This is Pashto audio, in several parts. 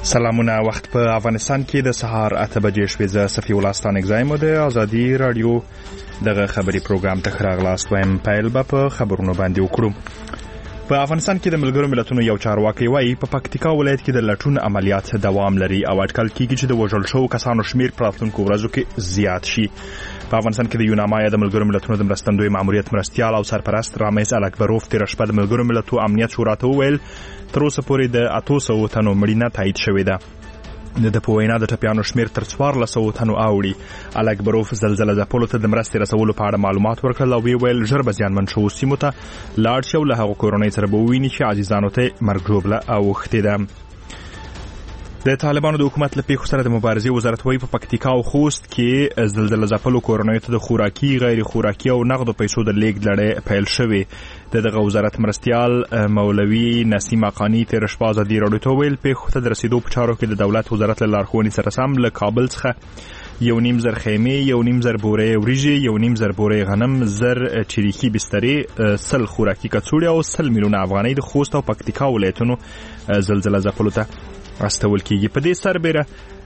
سلامونه. وخت په افغانستان کې د سهار 8 بجې شوې. زه صفي الله ستانک زایم د ازادي رادیو دغه خبري پروګرام ته راغلاست وایم. پیل به په خبرونو باندې وکړو. په افغانستان کې د ملګرو ملتونو یو چارواکي وایي په پکتیکا ولایت کې د لټون عملیات دوام لري او اټکل کیږي چې د وژل شوو کسانو شمیر په راتلونکو ورځو کې زیات شي. په افغانستان کې د یوناما د ملګرو ملتونو د مرستندوی ماموریت مرستیال او سرپرست رامز الکبروف تیر شپه د ملګرو ملتونو امنیت شورا ته وویل تر اوسه پورې د 800 تنو مړینه تایید شوې ده. د په وینا د ټپیانو شمیر تر 1400 تنو اوړي. الکبروف زلزلې ځپلو ته د مرستې رسولو په اړه معلومات ورکړل او ویل ژر به زیانمن شوو سیمو ته لاړ شي او له هغو کورنۍ سره به وویني چې عزیزانو ته مرګ ژوبله اوښتې ده. د طالبانو د حکومت له پیښو سره د مبارزې وزارت وایي په پکتیکا او خوست کې زلزلې ځپلو کورنیو ته د خوراکي غیر خوراکي او نغدو پیسو د لیږد لړۍ پیل شوې. دغه وزارت مرستیال مولوي نسیم اقانی تیر شپه ازادي رادیو ته ویل پیښو ته د رسیدو په چارو کې د دولت وزارت له لارښوونې سره سم له کابل څخه 1.5 خیمې 1.5 بورې وریجې 1.5 بورې غنم 1000 چریکي بسترې 100 خوراکي کڅوړې او 100 میلیونه افغانۍ د خوست او پکتیکا ولایتونو زلزلې ځپلو ته استول کیږي. په دې سربېره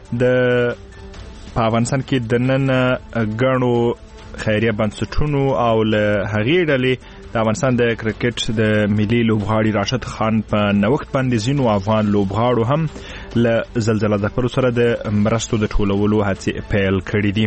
په افغانستان کې د نن غنو خیریه بنسټونو او له هغې ډلې د افغانستان د کرکټ د ملي لوبغاړي راشد خان په نوښت باندې ځینو افغان لوبغاړو هم له زلزلې ځپلو سره د مرستو د ټولولو هڅې پیل کړې دي.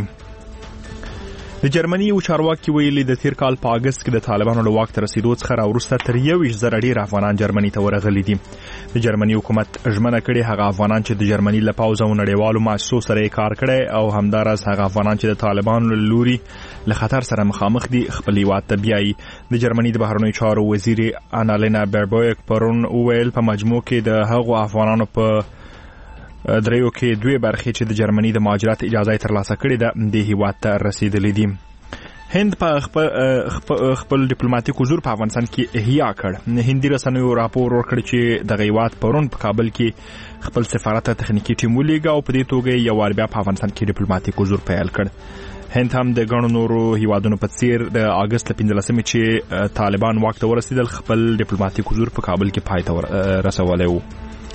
د جرمني یو چارواکي ویلي د تیر کال په اگست کې د طالبانو له واک ته رسیدو څخه راوروسته تر 1,000 ډیر افغانان جرمني ته ورغلي دي. د جرمني حکومت ژمنه کړې هغه افغانان چې د جرمني له پوځ او نړیوالو مؤسسو سره کار کړي او همداراز هغه افغانان چې د طالبانو له لوري له خطر سره مخامخ دي خپل هیواد ته بیایي. د جرمني د بهرنیو چارو وزیر انالینا بربویک پرون ویل په مجموع کې د هغو افغانانو په دریو کې دوی برخې چې د جرمني د مهاجرت اجازه ترلاسه کړې ده د هیواد ته رسیدلې دي. هند په خپل ډیپلوماټیک حضور په افغانستان کې احیا کړ. هندي رسنیو راپور ورکړ چې د هیواد پرون په کابل کې خپل سفارت تخنیکی ټیم ولیږه او په دې توګه یو وار بیا په افغانستان کې ډیپلوماټیک حضور پیل کړ. هند هم د ګڼو نورو هیوادونو په څیر د اگست 15 چې طالبان واک ته ورسېدل خپل ډیپلوماټیک حضور په کابل کې پای ته رسولی و.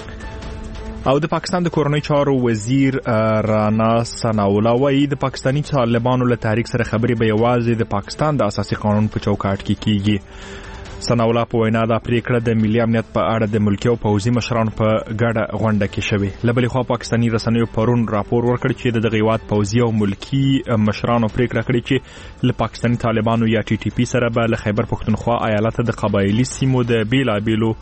او د پاکستان د کورنۍ چارو وزیر رانا ثناءالله وایي د پاکستاني طالبانو له تحریک سره خبرې به یوازې د پاکستان د اساسي قانون په چوکاټ کې کیږي. ثناءالله په وینا دا پریکړه د ملي امنیت په اړه د ملکي او پوځي مشرانو په ګډه غونډه کې شوې. له بلې خوا پاکستاني رسنیو پرون راپور ورکړ چې د دغه هیواد پوځي او ملکي مشرانو پریکړه کړې چې له پاکستاني طالبانو یا ټي ټي پی سره به له خیبر پښتونخوا ایالت د قبایلي سیمو د بیلابیلو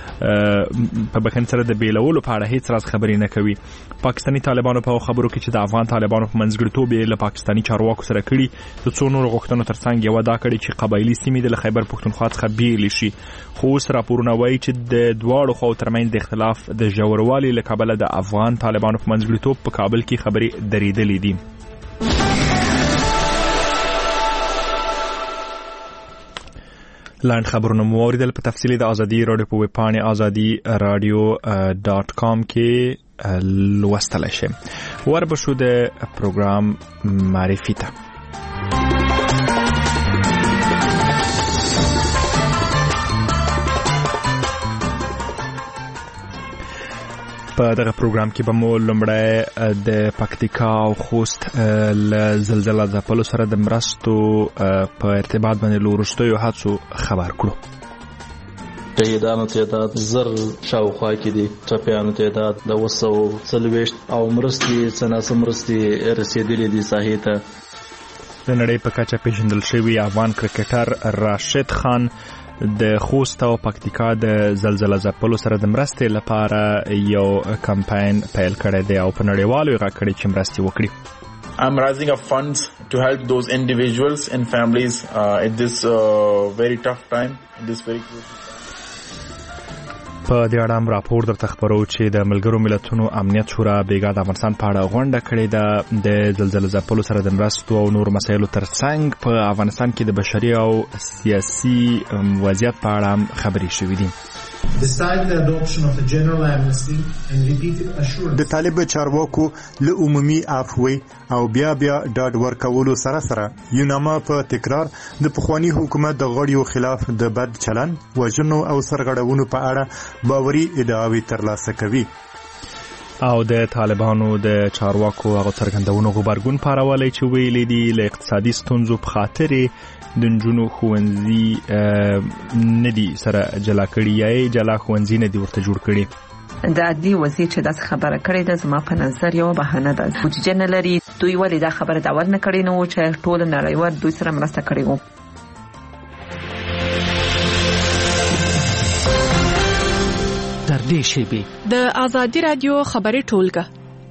په بخښنې سره د بیلولو په اړه هیڅ راز خبرې نه کوي. پاکستاني طالبانو په خبرو کې چې د افغان طالبانو په منځګړیتوب یې له پاکستاني چارواکو سره کړي د څو نورو غوښتنو ترڅنګ یوه دا کړې چې قبایلي سیمې د خیبر پښتونخوا څخه بیلې شي. خو اوس راپورونه وایي چې د دواړو خواو ترمنځ د اختلاف د ژوروالي له کبله د افغان طالبانو په منځګړیتوب په کابل کې خبرې درېدلې دي. لاند خبرونه مو اوریدل. په تفصیلی د ازادي رادیو په ویب پاڼې azadi.radio.com کې لوستلی شئ. وربشو د پروګرام معرفي ته. په دغه پروګرام کې به مو لومړی د پکتیکا او خوست له زلزلې ځپلو سره د مرستو په ارتباط باندې له وروستیو هڅو خبر کړو. شهیدانو تعداد 1000 شاوخوا کې دي. ټپیانو تعداد د 240 او مرستې څناسه مرستې رسیدلې دي ساحې ته. د نړۍ په کچه پیژندل شوی افغان کرکټر راشد خان د خوست او پکتیکا د زلزلې ځپلو سره د مرستې لپاره یو کمپاین پیل کړی دی او په نړیوالو یې غږ کړی چې مرستې وکړي. I'm raising up funds to help those individuals and families at this very tough time, in this very crucial time. په دې اړه هم راپور درته خبرو چې د ملګرو ملتونو امنیت شورا بیګا د افغانستان په اړه غونډه کړې ده. د زلزلې ځپلو سره د مرستو او نور مسایلو ترڅنګ په افغانستان کې د بشري او سیاسي وضعیت په اړه هم خبرې شوې دي. د طالب چارواکو له عمومي عفوي او بیا ډاډ ورکولو سره یوناما په تکرار د پخوانی حکومت د غړیو خلاف د بد چلن، وژنو او سرغړونو په اړه باوري ادعاوې ترلاسه کوي. او د طالبانو د چارواکو هغه څرګندونو غبرګون پارولی چې ویلي دي له اقتصادي ستونزو په خاطر د نجونو ښوونځي ندي سره جلا کړي یا جلا ښوونځي ندي ورته جوړ کړي. د عدلي وزیر چې داسې خبره کړې ده زما په نظر یو بهانه ده. بودیجه نه لري، دوی ولې دا خبره د اول نه کړې نه و چې ټول نړیوال دوی سره مرسته کړې وو. در دې شیبې د آزادي رادیو خبري ټولګه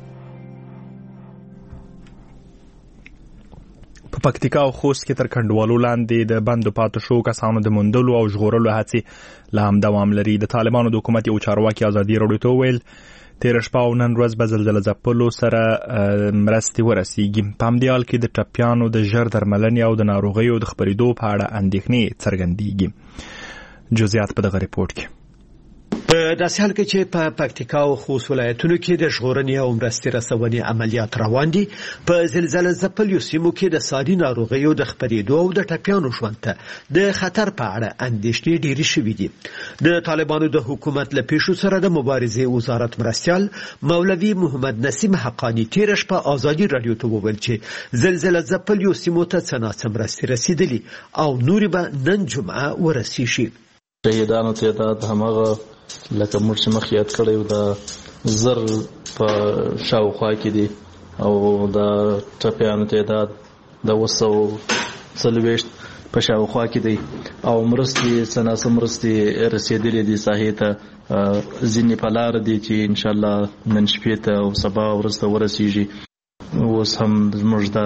په پکتیکا او خوست کې تر کنډوالو لاندې د بندو پاتې شو کسانو د موندلو او ژغورلو هڅې لا هم دوام لري. د طالبانو د حکومت یو چارواکي ازادي راډیو ته وویل تېره شپه او نن ورځ به زلزله ځپلو سره مرستې ورسیږي. په همدې حال کې د ټپیانو د ژر درملنې او د ناروغیو د خپرېدو په اړه اندېښنې څرګندېږي. جزئیات په دغه ریپورټ کې. په داسې حال کې چې په پکتیکا او خوست ولایتونو کې د ژغورنې او مرستې رسونې عملیات روان دي، په زلزله ځپلو سیمو کې د ساري ناروغیو د خپرېدو او د ټپیانو ژوند ته د خطر په اړه اندېښنې ډېرې شوې دي. د طالبانو د حکومت له پیښو سره د مبارزې وزارت مرستیال مولوي محمد نسیم حقانی تېره شپه ازادي راډیو ته وویل چې زلزله ځپلو سیمو ته څه ناڅه مرستې رسېدلي او نورې به نن جمعه ورسیږي. شهیدانو تعداد همغه لکه موږ چې مخ یاد کړی د زر په شاوخوا کې دي او د ټپیانو تعداد د 240 په شاوخوا کې دی او مرستې څنګه مرستې رسیدلې دي ساحې ته ځینې په لار دي چې ان شاء الله نن شپې ته او سبا ورسته ورسیږي. اوس هم زموږ د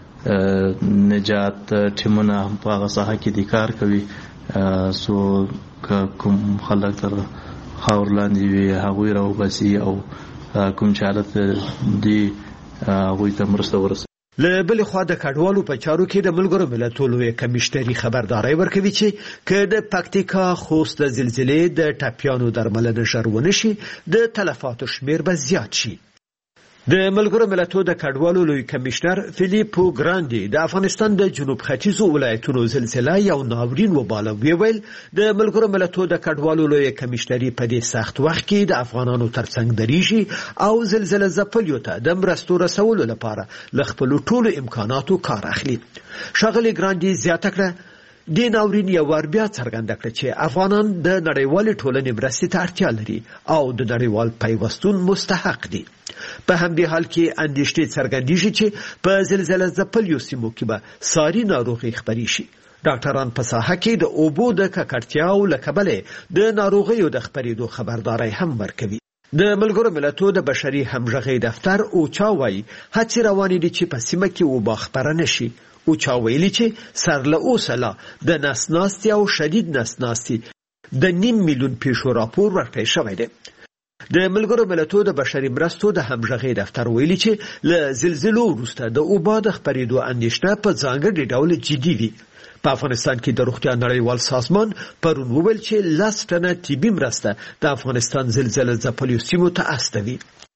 نجات ټیمونه په هغه ساحه کې دي کار کوي. سو کوم خلک تر خاور لاندې وي هغوی راوباسي او کوم چې حالت دي هغوی ته مرسته ورسوي. له بلې خوا د کډوالو په چارو کې د ملګرو ملتونو کمیشنري خبرداری ورکوي چې که د پکتیکا خوست د زلزلې د ټپیانو درملنه ژر ونه شي د تلفاتو شمیر به زیات شي. د ملګرو ملتونو د کډوالو لوی کمشنر فیلیپو ګراندي د افغانستان د جنوب ختیځو ولایتونو زلزله یو ناورین وباله. ویل د ملګرو ملتونو د کډوالو لوی کمشنري په دې سخت وخت کې د افغانانو ترڅنګ دریږي او زلزله ځپلو ته د مرستو رسولو لپاره له خپل ټولو امکاناتو کار اخلي. ښاغلي ګراندي زیاته کړه د ناورین یو ور بیا څرګنده کړه چې افغانان د نړیوالې ټولنې مرستې ته اړتیا لري او د نړیوال پیوستون مستحق دي. په همدې حال کې اندېښنې څرګندېږي چې په زلزله ځپلو سیمو کې به ساري ناروغي خپرې شي. ډاکټران په ساحه کې د اوبو د ککړتیاو له کبله د ناروغیو د خپرېدو خبرداری هم ورکوي. د ملګرو ملتونو د بشري همغږۍ دفتر اوچا وایي هڅې روانې دي چې په سیمه کې وبا خپره نشي. اوچا ویلي چې سر له اوسه لا د نسناستي او شدید نسناستي د 9 میلیون پیښو راپور ورکړی شوی دی. د ملګرو ملتونو د بشري مرستو د همغږۍ دفتر ویلي چې له زلزلو وروسته د اوبا د خپرېدو اندېښنه په ځانګړي ډول جدي وي. په افغانستان کې د روغتیا نړیوال سازمان پرون وویل چې 10 ټنه طبي مرسته د افغانستان زلزله ځپلو سیمو ته استوي.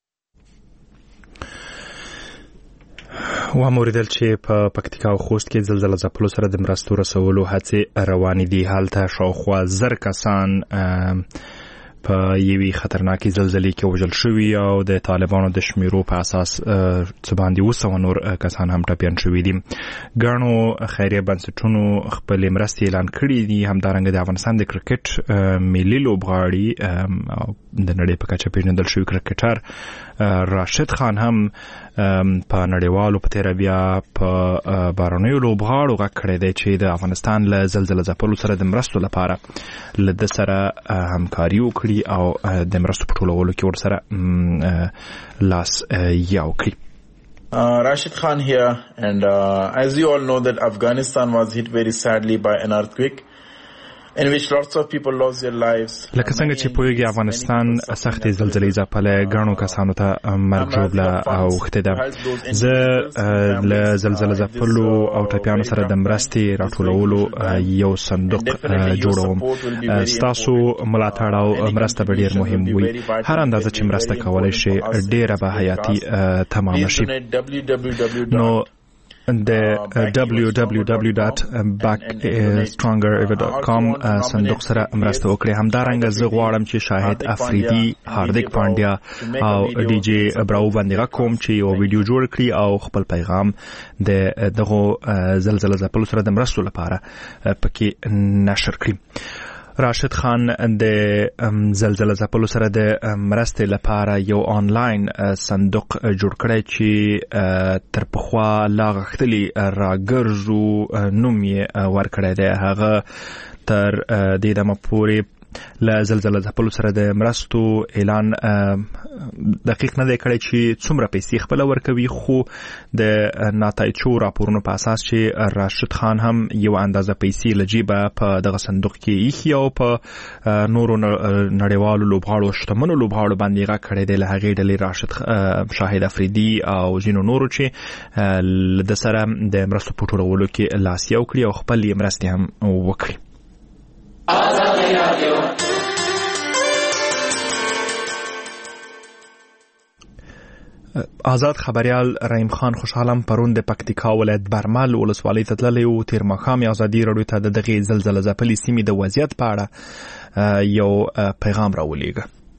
وموریدل چې په پکتیکا او خوست کې زلزله ځپلو سره د مرستو رسولو هڅې روانې دي. هلته شاوخوا 1000 کسان په یوې خطرناکې زلزلې کې وژل شوي او د طالبانو د شمیرو په اساس څه باندې 200 نور کسان هم ټپیان شوي دي. ګڼو خیریه بنسټونو خپلې مرستې اعلان کړي دي. همدارنګه د افغانستان د کرکټ ملي لوبغاړي د نړۍ په کچه پیژندل شوی کرکټر راشد خان هم په نړیوالو په تیر بیا په بارنیو لوبغاړو غږ کړی دی چې د افغانستان له زلزله ځپلو سره د مرستو لپاره له ده سره همکاري وکړي او د مرستو په ټولولو کې ورسره لاس یو کړي. Rashid Khan here, and as you all know that Afghanistan was hit very sadly by an earthquake in which lots of people lost their lives. لکه څنګه چې پوهیږي افغانستان سختې زلزلې ځپلې ګڼو کسانو ته مرګ ژوبله اوښتې ده. زه له زلزله ځپلو او ټپیانو سره د مرستې راټولولو یو صندوق جوړوم. ستاسو ملاتړ او مرسته به ډېر مهم وي. هر اندازه چې مرسته کولی شي ډېره به حیاتي تمامه شي. نو د www.backstronger.com صندوق سره مرسته وکړي. همدارنګه زه غواړم چې شاهد افریدي، هاردیک پانډیا او ډي جی براو باندې کوم چې یو ویډیو جوړ کړي او خپل پیغام د دغه زلزلې ځپلو سره د مرستو لپاره پکې نشر کړي. راشد خان د زلزلې ځپلو سره د مرستې لپاره یو آنلاین صندوق جوړ کړی چې تر پخوا لا غښتلي راګرځو نوم یې ورکړی دی. هغه تر دې دمه پورې له زلزلې ځپلو سره د مرستو اعلان دقیق نه دی کړی چې څومره پیسې خپل ورکوي، خو د ناتایجو راپورونو په اساس چې راشد خان هم یو اندازه پیسې لجیبه په دغه صندوق کې ایښي او په نورو نړیوالو لوبغاړو شتمنو لوبغاړو باندې غږ کړی دی. له هغې ډلې راشد شاهد افریدي او ځینو نورو چې د سره د مرستو په ټولولو کې لاس یو کړي او خپل یې مرستې هم وکړي. آزاد خبریال رحیم خان خوشحالم پرون د پکتیکا ولایت برمل ولسوالۍ ته تللی و. تیر ماښام ازادي راډیو ته د دغې زلزلې ځپلې سیمې د وضعیت په اړه یو پیغام راولېږه.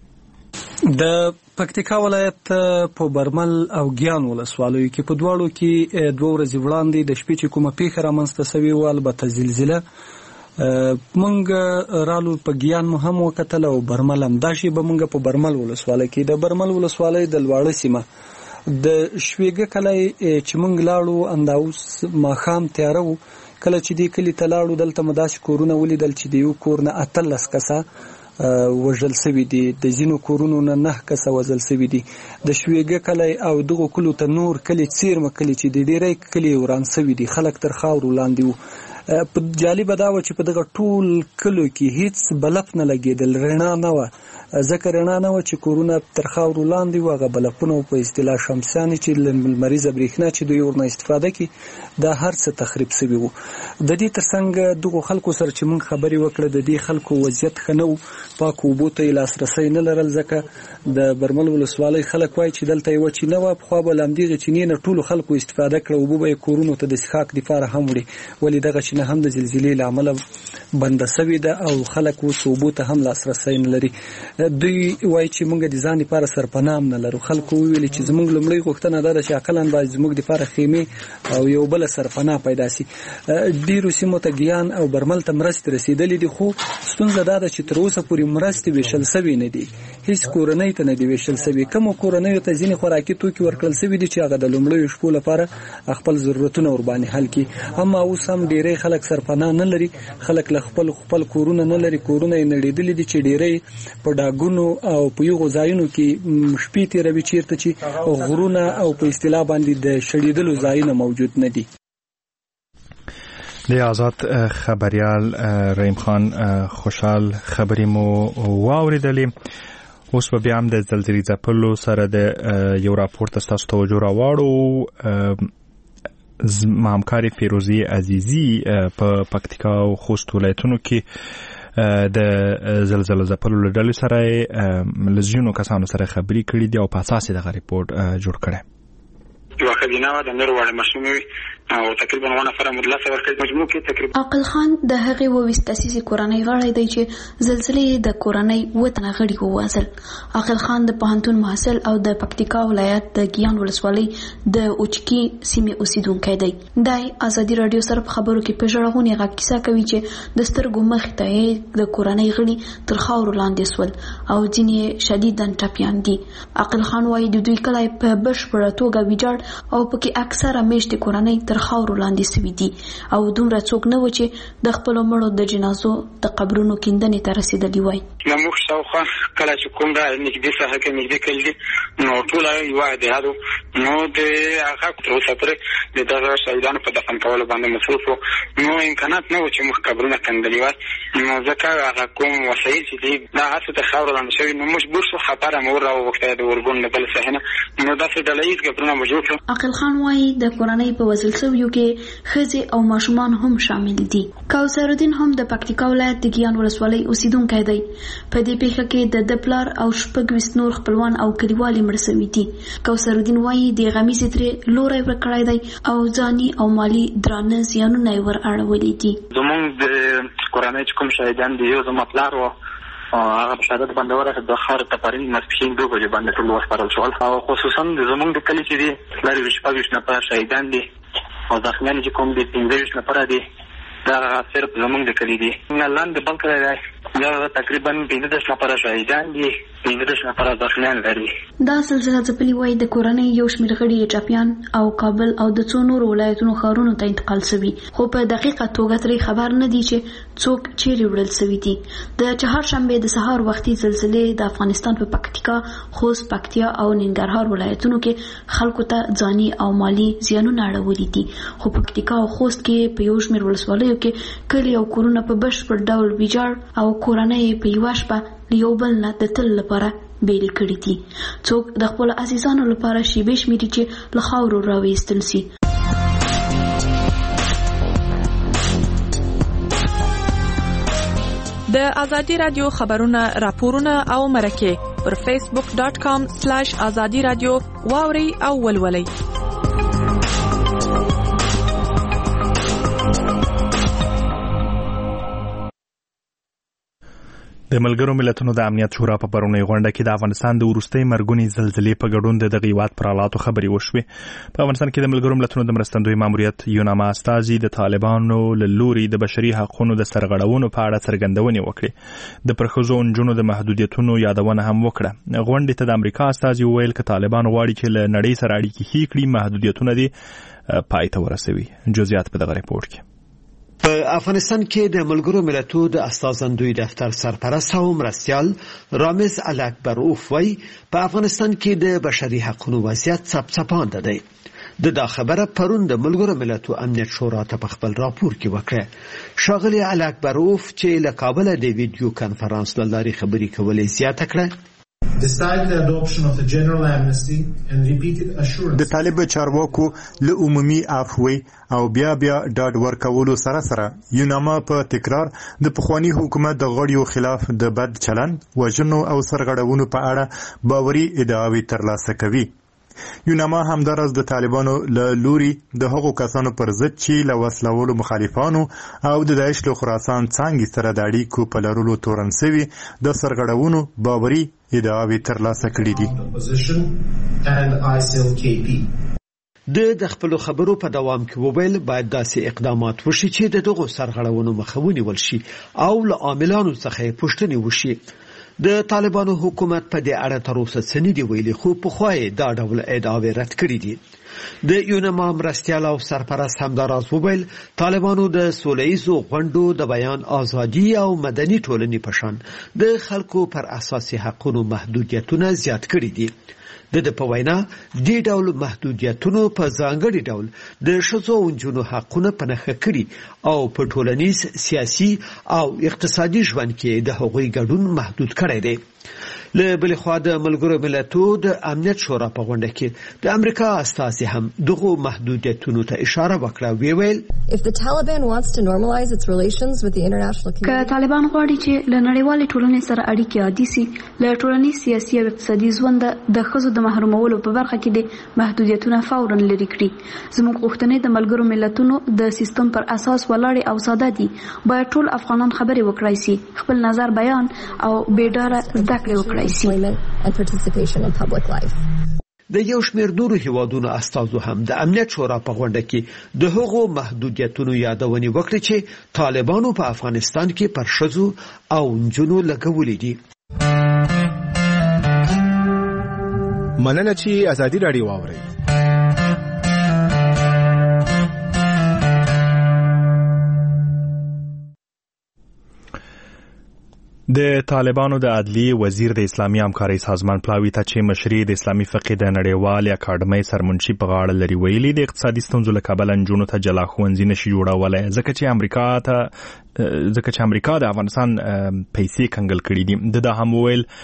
د پکتیکا ولایت په برمل او ګیان ولسوالیو کې په دواړو کې 2 ورځې وړاندې د شپې چې کومه پیښه رامنځته شوې وه، البته زلزله، مونږ رالو په ګیان مو هم وکتل او برمل هم. دا شی به مونږ په برمل ولسوالۍ کې د برمل ولسوالۍ د لواړه سیمه د شویګه کلی چې مونږ لاړو انداوس ماښام تیاره و. کله چې دې کلي ته لاړو دلته مو داسې کورونه ولیدل چې د یو کور نه 18 کسه وژل سوي دي، د ځینو کورونو نه 9 کسه وژل سوي دي. د شویګه کلی او دغه کلو ته نور کلی څیرمه کلی چې د ډیری کلی وران سوي دي، خلک تر خاورو لاندې وو. په جالب دا و چې په دغه ټول کلو کې هیڅ بلپ نه لګېدل، رڼا نه و، ځکه رڼا نه و چې کورونه تر خاورو لاندې و. هغه بلپونه په اصطلاح شمسیانې چې لمریزه برېښنا چې دوی ورنه استفاده کوي دا هر څه تخریب سوي وو. د دې ترڅنګ دغه خلکو سره چې موږ خبرې وکړه د دې خلکو وضعیت ښه نه و، پاکو اوبو ته یې لاسرسی نه لرل، ځکه د برمل ولسوالۍ خلک وایي چې دلته یوه چینه وه، پخوا به له همدغې چینې نه ټولو خلکو استفاده کړه، اوبه به یې کورونو ته د څښاک دپاره هم وړي، ولې دغه چینه هم د زلزلې له امله بنده سوې ده او خلک اوس اوبو ته هم لاسرسی نه لري. دوی وایي چې موږ د ځان لپاره سرپناه نه لرو. خلکو وویل چې زموږ لومړۍ غوښتنه دا ده چې اقلاً باید زموږ دپاره خیمې او یو بله سرپناه پیدا شي. ډېرو سیمو ته ګیان او برمل ته مرستې رسېدلې دي، خو ستونزه دا ده چې تر اوسه پورې مرستې ویشل سوي نه دي، هیڅ کورنۍ ته نه دي ویشل سوي. کومو کورنیو ته ځینې خوراکي توکي ورکړل سوي دي چې هغه د لومړیو شپو لپاره خپل ضرورتونه ورباندې حل کړي. اما اوس هم ډېری خلک سرپناه نه لري، خلک له خپل کورونه نه لري، کورونه یې نړېدلي دي چې ډېری په ډاګونو او په یغو ځایونو کې شپې تېروي چیرته چې غرونه او په اصطلاح باندې د شړېدلو ځایونه موجود نه دي. د آزاد خبریال رحیم خان خوشحال خبرې مو واوریدلې. اوس به بیا هم د زلزلې ځپلو سره د یو راپور ته ستاسو توجه راواړو. همکاري فیروزي عزیزي په پکتیکا او خوست ولایتونو کې د زلزلې ځپلو له ډلې سره له ځینو کسانو سره خبرې کړې دي او په اساس دغه ریپورت جوړ کړی. یو خزینه و د نور وړ مشموي او تقریبا 1 نفر مدلسه ورکړي مجموع کې تقریبا. عقل خان د هغې وویستاسي کورنۍ غړی دی چې زلزلې د کورنۍ وطن غړي ووازل. عقل خان د پوهنتون محصل او د پکتیکا ولایت د ګیان ولسوالۍ د اوچکی سیمې اوسیدونکی دی. د ازادي رادیو سره په خبرو کې په ژړغونې غږ کیسه کوي چې د سترګو مخې ته د کورنۍ غړي تر خاورو لاندې سول او ځینې شدیداً ټپیان دي. عقل خان وایي د دوی کلی په بشپړه توګه ویجاړ او پکې اکثره میشتې کورنۍ تر خاورو لاندې سوي دي او دومره څوک نه و چې د خپلو مړو د جنازو د قبرونو کیندنې ته رسېدلي وای. زموږ شاوخوا کله چې کوم دا نږدې ساحه کې نږدې کلي دي نو ټوله یوه دهادو نو د هغه تر اوسه پورې د دغه شهیدانو په دفن کولو باندې مصروف وو، نو امکانات نه و چې موږ قبرونه کیندلي وای. نو ځکه هغه کوم وسایل چې دي دا هر څه تر خاورو لاندې شوي، نو مجبور شو خبره مو راوغوښته د اورګون له بلې ساحې نه، نو داسې ډله ییز قبرونه مو جوړ کړو. عقل خان وایي د کورنۍ په وژل شویو کې ښځې او ماشومان هم شامل دي. کوثر الدین هم د پکتیکا ولایت د ګیان ولسوالۍ اوسیدونکی دی. په دې پیښه کې د پلار او 26 نور خپلوان او کلیوال مړ شوي دي. کوثر الدین وایي د غمیزې ترې لوری ورکړی دی او ځاني او مالی درانه زیانونه یې ور اړولي دي. زموږ د کورنۍ چې کوم شهیدان دي، یو زما پلار و هغه په شهادت باندې ورسېد. د ښار تپرین ماسپښین 2 بجې باندې ټول وسپارل شول او خصوصا زموږ د کلي چې دي لارې 26 نفره شهیدان دي او زخمیان چې کوم دي 15 نفره دي. دا صرف زموږ د کلي دي. لاندې بل کلی دی دا تقریبا 15 نفره شهیدان دي، 15 نفره زخمیان لري. دا سلسله ځپلي وایي د کورنۍ یو شمېر غړي یې ټپیان او کابل او د څو نورو ولایتونو ښارونو ته انتقال شوي، خو په دقیقه توګه ترې خبر نه دي چې څوک چیرې وړل شوي دي. د چهارشنبې د سهار وختي زلزلې د افغانستان په پکتیکا، خوست، پکتیا او ننګرهار ولایتونو کې خلکو ته ځاني او مالی زیانونه اړولي دي. خو پکتیکا او خوست کې په یو شمېر ولسوالیو کې کلي او کورونه په بشپړ ډول ویجاړ او کورنۍ په یوه شپه یو بل نه د تل لپاره بیل کړي دي. څوک د خپل عزیزانو لپاره شیبې شمیري چې له خاورو راویستل سي. د ازادي رادیو خبرونه، راپورونه او مرکه پر facebook.com/azadi radio واوري او ولولي. د ملګرو ملتونو د امنیت شورا په پرونی غونډه کې د افغانستان د وروستۍ مرګونی زلزلې په ګډون د دغه هیواد پر حالاتو خبرې وشوې. په افغانستان کې د ملګرو ملتونو د مرستندوی ماموریت یوناما استازي د طالبانو له لوري د بشري حقوقو د سرغړونو په اړه څرګندونې وکړې. د پرښځو نجونو د محدودیتونو یادونه هم وکړه. غونډې ته د امریکا استازي وویل چې طالبان غواړي چې له نړۍ سره اړیکې ښې کړي، محدودیتونه دې پای ته ورسوي. جزئیات په دغه ریپورت کې. په افغانستان کې د ملګرو ملتونو د استازندوی دفتر سرپرست او مرستیال رامز الاکبروف وایي په افغانستان کې د بشري حقوقو وضعیت څپڅپانده دی. دا خبره پرون د ملګرو ملتونو امنیت شورا ته په خپل راپور کې وکړه. ښاغلی الاکبروف چې له کابل د ویډیو کانفرنس له لارې خبرې کولې زیاته کړه. د طالب چارواکو له عمومي عفوي او بیا ډاډ ورکولو سره یوناما په تکرار د پخوانی حکومت د غړیو خلاف د بد چلن، وژنو او سرغړونو په اړه باوري ادعاوې ترلاسه کوي. یوناما همدارس د طالبانو له لوري د هغو کسانو پر ضد چې له وسلوالو مخالفانو او د داعش له خراسان څانګې سره د اړیکو په لرلو تورن شوي د سرغړونو باوري ادعاوې ترلاسه کړي دي. د خپل خبرو په دوام کې وویل باید داسې اقدامات وشي چې د دغو سرغړونو مخه ونیول شي او له عاملانو څخه پوښتنې وشي. د طالبانو حکومت په دې اړه تر اوسه څه نه دي ویلي، خو پخوا دا ډول ادعاوې رد کړي دي. د یوناما مرستیال او سرپرست همداراز وویل طالبانو د سولهییزو غونډو د بیان ازادي او مدني ټولنې په شان د خلکو پر اساسي حقوقو محدودیتونه زیات کړي دي. د په وینا دې ډول محدودیتونو په ځانګړي ډول د ښځو او نجونو حقونه په نښه کړي او په ټولنیز، سیاسي او اقتصادي ژوند کې د هغوی ګډون محدود کړی دی. له بلې خوا د ملګرو ملتونو د امنیت شورا په غونډه کې د امریکا استازي هم دغو محدودیتونو ته اشاره وکړه. ویل که طالبان غواړي چې له نړیوالې ټولنې سره اړیکې عادي سي، له ټولنیز، سیاسي او اقتصادي ژوند د ښځو د محرومولو په برخه کې د محدودیتونه فوراً لرې کړي. زموږ غوښتنې د ملګرو ملتونو د سیستم پر اساس ولاړې او ساده دي. باید ټول افغانان خبرې وکړای سي، خپل نظر بیان او بېډاره زده کړې وکړای سي. د یو شمېر نورو هیوادونو استازو هم د امنیت شورا په غونډه کې د هغو محدودیتونو یادونې وکړې چې طالبانو په افغانستان کې پر ښځو او نجونو لګولې دي. مننه چې ازادي راډیو واورئ. د طالبانو د عدلیې وزیر د اسلامي همکارۍ سازمان پلاوي ته چې مشري د اسلامي فقې د نړیوال اکاډمۍ سرمنشي په غاړه لري ویلي د اقتصادي ستونزو له کبله نجونو ته جلا ښوونځي نشي جوړولی ځکه چې امریکا د افغانستان پیسې کنګل کړي دي. د دا هم ویل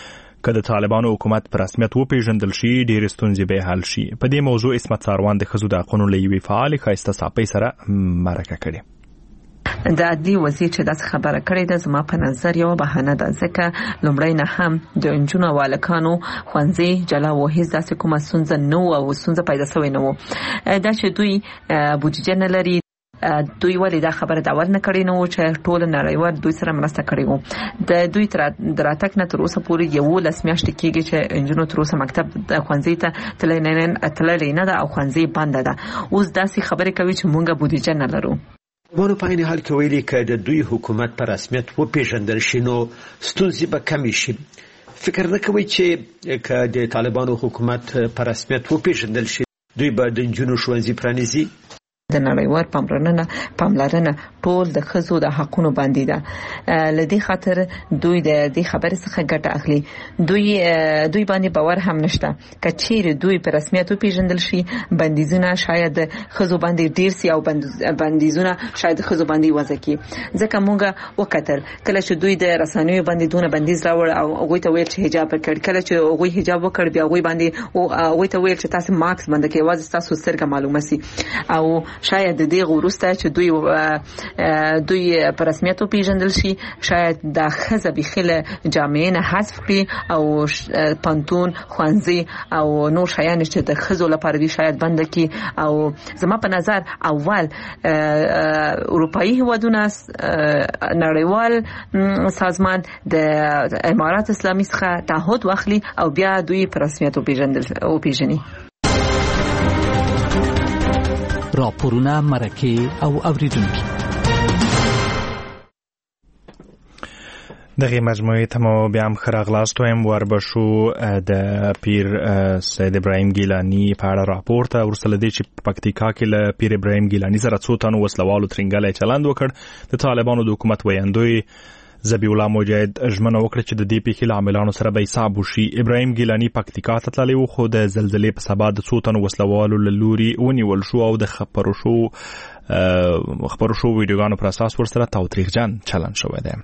که د طالبانو حکومت په رسمیت وپیژندل شي ډېرې ستونزې به حل شي. په دې موضوع عصمت ساروان د ښځو د حقونو له یوې فعالې ښایسته صافۍ سره مرکه کړې. د عدلي وزیر چې داسې خبره کړې ده زما په نظر یو بهانه ده، ځکه لومړی نه هم د نجونو او هلکانو ښوونځي جلا و، هیڅ داسې کومه ستونزه نه وه او ستونزه پیدا شوې نه وه. دا چې دوی بودیجه نه لري، دوی ولې دا خبره د اول نه کړې نه و چې ټول نړیوال دوی سره مرسته کړې وو. د دوی د راتګ نه تر اوسه پورې 11 میاشتې کېږي چې نجونو تر اوسه مکتب د ښوونځي ته تللې نه ده او ښوونځي بنده ده. اوس داسې خبرې کوي چې مونږ بودیجه نه لرو. ونو په عین حال کې ویلي که د دوی حکومت په رسمیت وپیژندل شي نو ستونزې به کمې شي. فکر نه کوي چې که د طالبانو حکومت په رسمیت وپیژندل شي دوی به د نجونو ښوونځي پرانیزي؟ د نړیوال پاملرنه ټول د ښځو د حقونو باندې ده. لدې خاطر دوی د دې خبرې څخه ګټه اخلي. دوی باندې باور هم نشته که چیرې دوی په رسمیت وپیژندل شي بندیزونه شاید ښځو باندې ډیر سي او بندیزونه شاید ښځو باندې وضع کی. ځکه مونږ وکتل کله چې دوی د رسنیو باندې دونه بندیز راوړ او هغه ته ویل چې حجاب وکړ، کله چې هغه حجاب وکړ بیا هغه باندې او هغه ته ویل چې تاسو ماکس باندې کې واځي تاسو سترګه معلومه سي. او شاید د دې غوړسته چې دوی په رسمیت وپیژندل شي شاید د ښځه بخله جامعه نه حذف کړي او پانتون ښوونځي او نور شیان چې د ښځو لپاره دي شاید بند کړي. او زما په نظر اول اروپאי هیوادونه نړیوال سازمان د امارات اسلامي څخه تعهد واخلي او بیا دوی په رسمیت وپیژني. راپورونه، مرکې او اوریدونکي. دغه مجموعه ته مو بیا هم ښه راغلاست وایم. وربشو د پیر سید ابراهیم ګیلاني په اړه راپور ته وروسته له دې چې په پکتیکا کې له پیر ابراهیم ګیلاني سره څو تنو وسلوالو ترنګلی چلند وکړ. د طالبانو د حکومت ویاندوی ذبیح الله مجاهد ژمنه وکړه چې د دې پیښې له عاملانو سره به حساب وشي. ابراهیم ګیلاني پکتیکا ته تللی و خو د زلزلې په سبا د څو تنو وسلوالو له لوري ونیول شو او د خبرو شو ویډیوګانو پر اساس ورسره تاوتریخجن چلند شوی دی.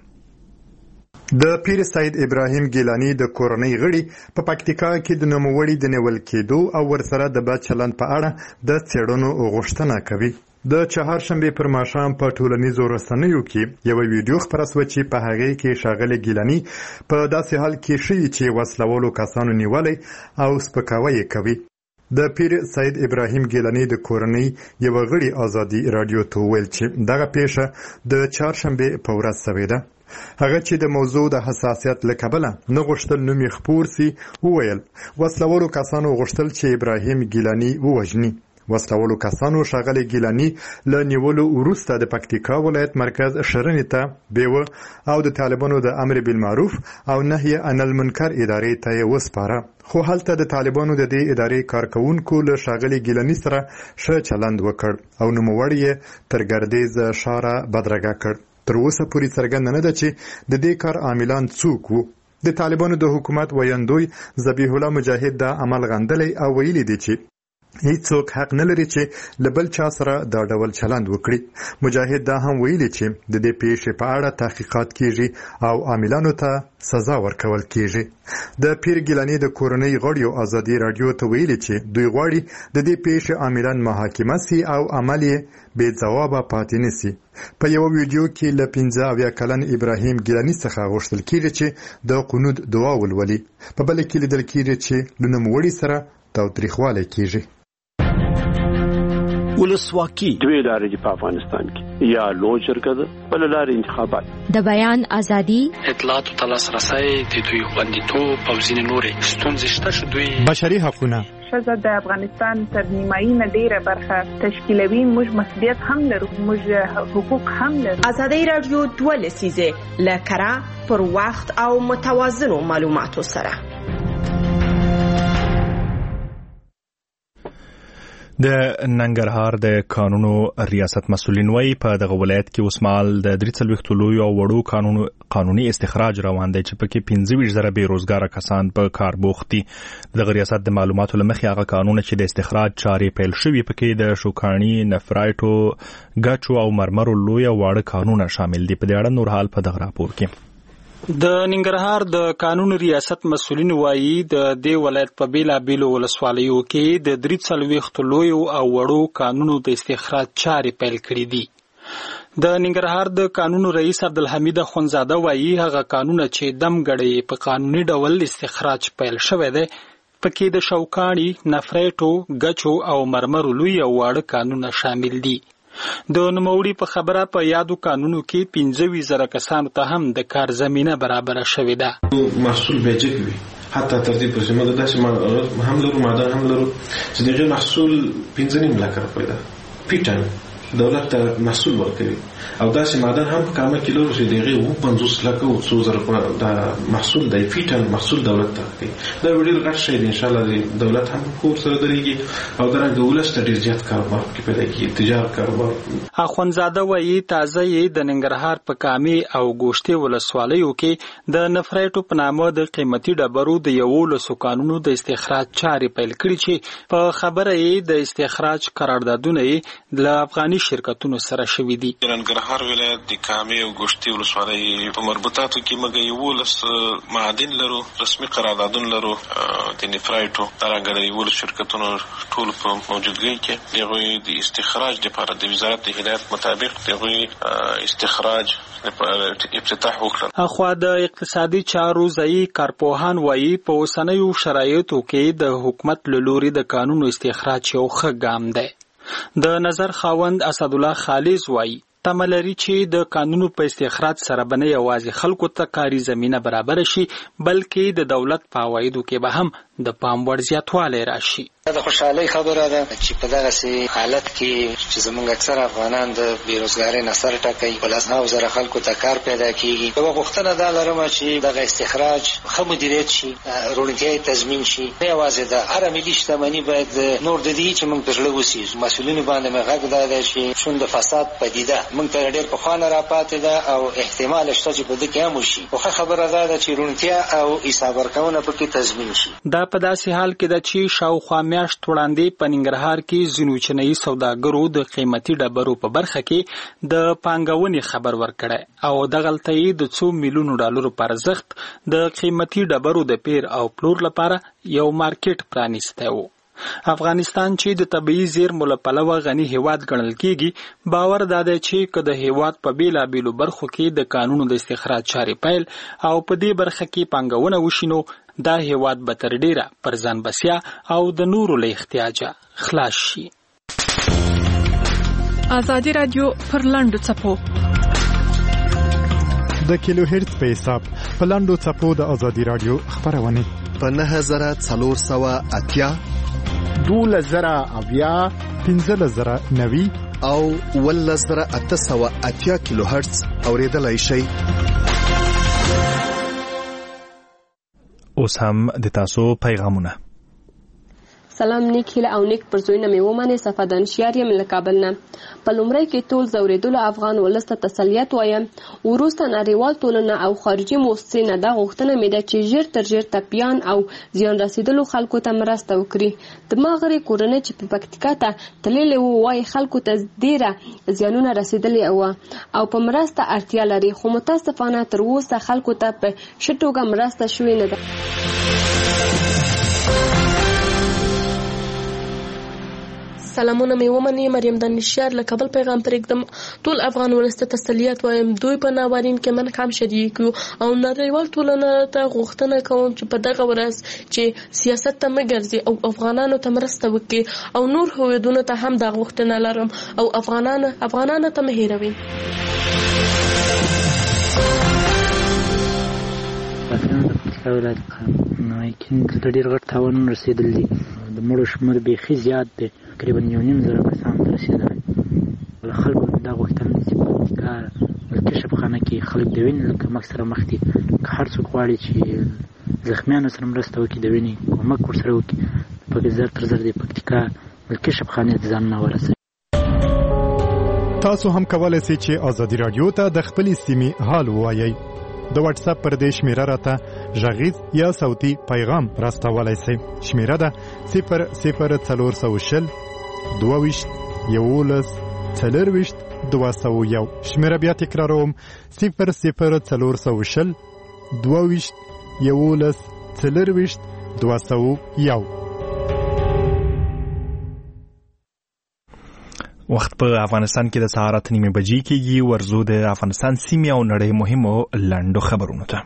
د پیر سید ابراهیم ګیلاني د کورنۍ غړي په پکتیکا کې د نوموړي د نیول کېدو او ورسره د بد چلند په اړه د څېړنو غوښتنه کوي. د چهارشنبه پر ماښام په ټولنیزو رسنیو کې یو ویډیو خپره شوه چې په هغه کې ښاغلی ګیلاني په داسې حال کې ښیي چې وسلوالو کسانو نیولې او سپکاوی کوي. د پیر سید ابراهیم ګیلاني د کورنۍ یو غړي ازادي رادیو ته ویل چې دغه پیښه د چهارشنبه په ورځ شوې ده. هغه چې د موضوع د حساسیت له کبله نه غوښتل نوم یې خپور سي وویل وسلوالو کسانو غوښتل چې ابراهیم ګیلاني ووژني. وسلوالو کسانو ښاغلی ګیلاني له نیولو وروسته د پکتیکا ولایت مرکز شرنې ته بیوه او د طالبانو د امر بالمعروف او نهی عن المنکر ادارې ته یې وسپاره. خو هلته د طالبانو د دې ادارې کارکوونکو له ښاغلي ګیلاني سره ښه چلند وکړ او نوموړی یې تر ګردیز ښاره بدرګه کړ. تر اوسه پورې څرګنده نه ده چې د دې کار عاملان څوک وو. د طالبانو د حکومت ویاندوی ذبیح الله مجاهد دا عمل غندلی او ویلي دی چې هیڅوک حق نه لري چې له بل چا سره دا ډول چلند وکړي. مجاهد دا هم ویلي چې د دې پیښې په اړه تحقیقات کیږي او عاملانو ته سزا ورکول کیږي. د پیر ګیلاني د کورنۍ غړیو ازادي رادیو ته ویلي چې دوی غواړي د دې پیښې عاملان محاکمه سي او عمل یې بې ځوابه پاتې نشي. په یو ویډیو کې له 15 کلن ابراهیم ګیلاني څخه غوښتل کیږي چې د قنوت دعا ولولي. په بل کې لیدل کیږي چې له نوموړي سره تاوتریخوالی کیږي. ولسواکي دوی لارې په افغانستان کې یا لوی جرګه ده بل لارې انتخابات د بیان ازادي اطلاعات او تلاسرسي د دوی خوندیتوب او ځینې نورې ستونزې شته چې دوی بشري حقونه ښځه د افغانستان تر نیمایي نه ډیره برخه تشکیلوي. موږ مسؤلیت هم لرو، موږ حقوق هم لرو. ازادي رادیو 2 لسیزه لکره پر وخت او متوازنو معلوماتو سره د ننګرهار د قانونو ریاست مسؤلین وایي په دغه ولایت کې اوسمهال د 43 لویو او وړو قانوني استخراج روان دی چې پکې 25,000 بیروزګاره کسان په کار بوخت دي. دغه ریاست د معلوماتو له مخې هغه قانون چې د استخراج چارې پیل شوي پکې د شوکاني، نفرایټو، ګچو او مرمرو لوی او واړه قانونه شامل دي. په دې اړه نور حال په دغه راپور کې د ننګرهار د قانون ریاست مسؤلین وایي د دې ولایت په بیلابیلو ولسوالیو کې د 43 لویو او وړو قانونو د استخراج چارې پیل کړې دي. د ننګرهار د قانون رئیس عبدالحمید اخوندزاده وایي هغه قانون چې دمګړی په قانوني ډول استخراج پیل شوی دی پکې د شوکاڼي، نفریټو، ګچو او مرمرو لوی او واړه قانونه شامل دي. د نوموړي په خبره په یادو قانونو کې 25,000 کسانو ته هم د کار زمینه برابره شوې ده. محصول به جګ وي حتی تر دې پورې موږ داسې هم لرو ماده هم لرو چې دغه محصول 15 لک روپۍ ده. پیټن دولت ته محصول ورکوي او داسې معدن هم کامه کیلو چې دغه 50 لک او 2,000 د محصول د پیټن محصول دولت ته کوي. دا ډېر غټ شی دی. ان شاء الله دولت هم کور سره درېږي او درنګ ولست ډېر زیات کاروبار کې پیدا کیږي، تجارت کاروبار. اخوندزاده وایي تازه یې د ننګرهار په کامي او ګوشتې ولسوالیو کې د نفریټو په نامه د قیمتي ډبرو د 11 قانونو د استخراج چارې پیل کړي چې په خبره یې د استخراج قراردادونه یې د افغاني شرکتونو سره شوي دي. ننګرهار ولایت د کامي او ګوشتې ولسوالۍ په مربوطاتو کې موږ 11 معادن لرو، رسمي قراردادونه لرو د نفریټو درنګ د شرکتونو ټول په موجودګۍ کې دغه د استخراج لپاره د وزارت د هدایت مطابق دغه استخراج افتتاح وکړل. اخوا د اقتصادي چارو ځایي کارپوهان وایي په اوسنیو شرایطو کې د حکومت له لوري د قانونو استخراج یو ښه ګام دی. د نظر خاوند اسدالله خالص وایي تمه لري چې د قانونو په استخراج سره به نه یوازې خلکو ته کاري زمینه برابر شي بلکې د دولت په عوایدو کې به هم د پام وړ زیاتوالی راشي. دا خوشحالي خبره ده چې په دغه حالت کې چې زموږ اکثر افغانان د بیروزګارۍ نه سر ټکوي، په 10,000 خلکو ته کار پیدا کیږي. یوه غوښتنه دا لرم چې دغه استخراج ښه مدیریت شي، روڼتیا یې تضمین شي. نه یوازې د هره ملي شتمني باید نور د دې چې موږ په زړه وسیږو. مسؤلینو باندې مې غږ دا دی چې شون د فساد پدیده موږ ته ډېر پخوا نه راپاتې ده او احتمال شته چې په دې کې هم وشي. خو ښه خبره دا ده چې روڼتیا او حساب ورکونه پکې تضمین شي. دا په داسې حال کې ده چې شاوخوا میاشت وړاندې په ننګرهار کې ځینو چینایي سوداګرو د قیمتي ډبرو په برخه کې د پانګونې خبر ورکړی او دغلته یې د 2 میلیونو ډالرو په ارزښت د قیمتي ډبرو د پیر او پلور لپاره یو مارکیټ پرانیستی و. افغانستان چې د طبیعي زیرمو له پلوه غني هیواد ګڼل کیږي، باور دا دی چې که د هیواد په بیلابیلو برخو کې د قانونو د استخراج چارې پیل او په دې برخه کې پانګونه وشي نو دا هیواد به تر ډیره پر ځان بسیا او د نورو له احتیاجه خلاص شي. ازادي رادیو پر لاندو چپو د کیلو هرتز په حساب په لاندو چپو د ازادي رادیو خبرونه په 9480 12,000 15,090 او 1880 کیلو هرتز اوریدلای شئ. اوس هم د تاسو پیغامونه. سلام نیک هیله او نیک پرزوینه مې ومنه صفادان شیار یم له کابل نه. په لومړی کې ټول زوریدلو افغان ولسته تسلیت وایم. وروسته نړیوال ټولنه او خارجي موسسې نه دا غوښتنه مې ده چې ژر تر ژره ټپیان او زیان رسیدلو خلکو ته مرسته وکړي. د ما غړي کورنۍ چې په پکتیکا ته تللې وو وایي خلکو ته ډیره زیانونه رسیدلي وو او په مرسته اړتیا لري، خو متاسفانه تر اوسه خلکو ته په ښه توګه مرسته شوې نه ده. سلامونه مې ومني مریم دانشیار له کابل پیغام پرېږدم. ټول افغان ولسته تسلیت وایم. دوی په ناورین کې من هم شریک یو او نړیوال ټولنه ته غوښتنه کوم چې په دغه ورځ چې سیاست ته مګرځي او افغانانو ته مرسته وکړي او نور هویدونو ته هم دا غوښتنه لرم او افغانانو ته مه هېروي. د ډېر غټ تاوان رسیدل دي. د مړو شمېر بیخي زیات دی، تقریبا 1,500 کسان ته رسېدلی. له خلکو دا غوښتنه چې په پکتیکا کشف خانه کې خلک د وینې له کمښت سره مخ دي. که هر څوک غواړي چې زخمیانو سره مرسته وکړي، د وینې کومک ورسره وکړي، په زر تر زر د پکتیکا کشف خانې ته ځانونه ورسوي. تاسو هم کولای شئ چې ازادي رادیو ته د خپلې سیمې حال ووایئ. د واتس اپ پر دې شمیره راته غږیز یا صوتي پیغام راستولای شئ. شمیره ده 00400 22 11 24 201. شمیره بیا تکراروم 00400 22 11 40 201. وخت په افغانستان کې د سهار 8:30 بجې کېږي. ورزو د افغانستان سیمې او نړۍ مهمو لنډو خبرونو ته.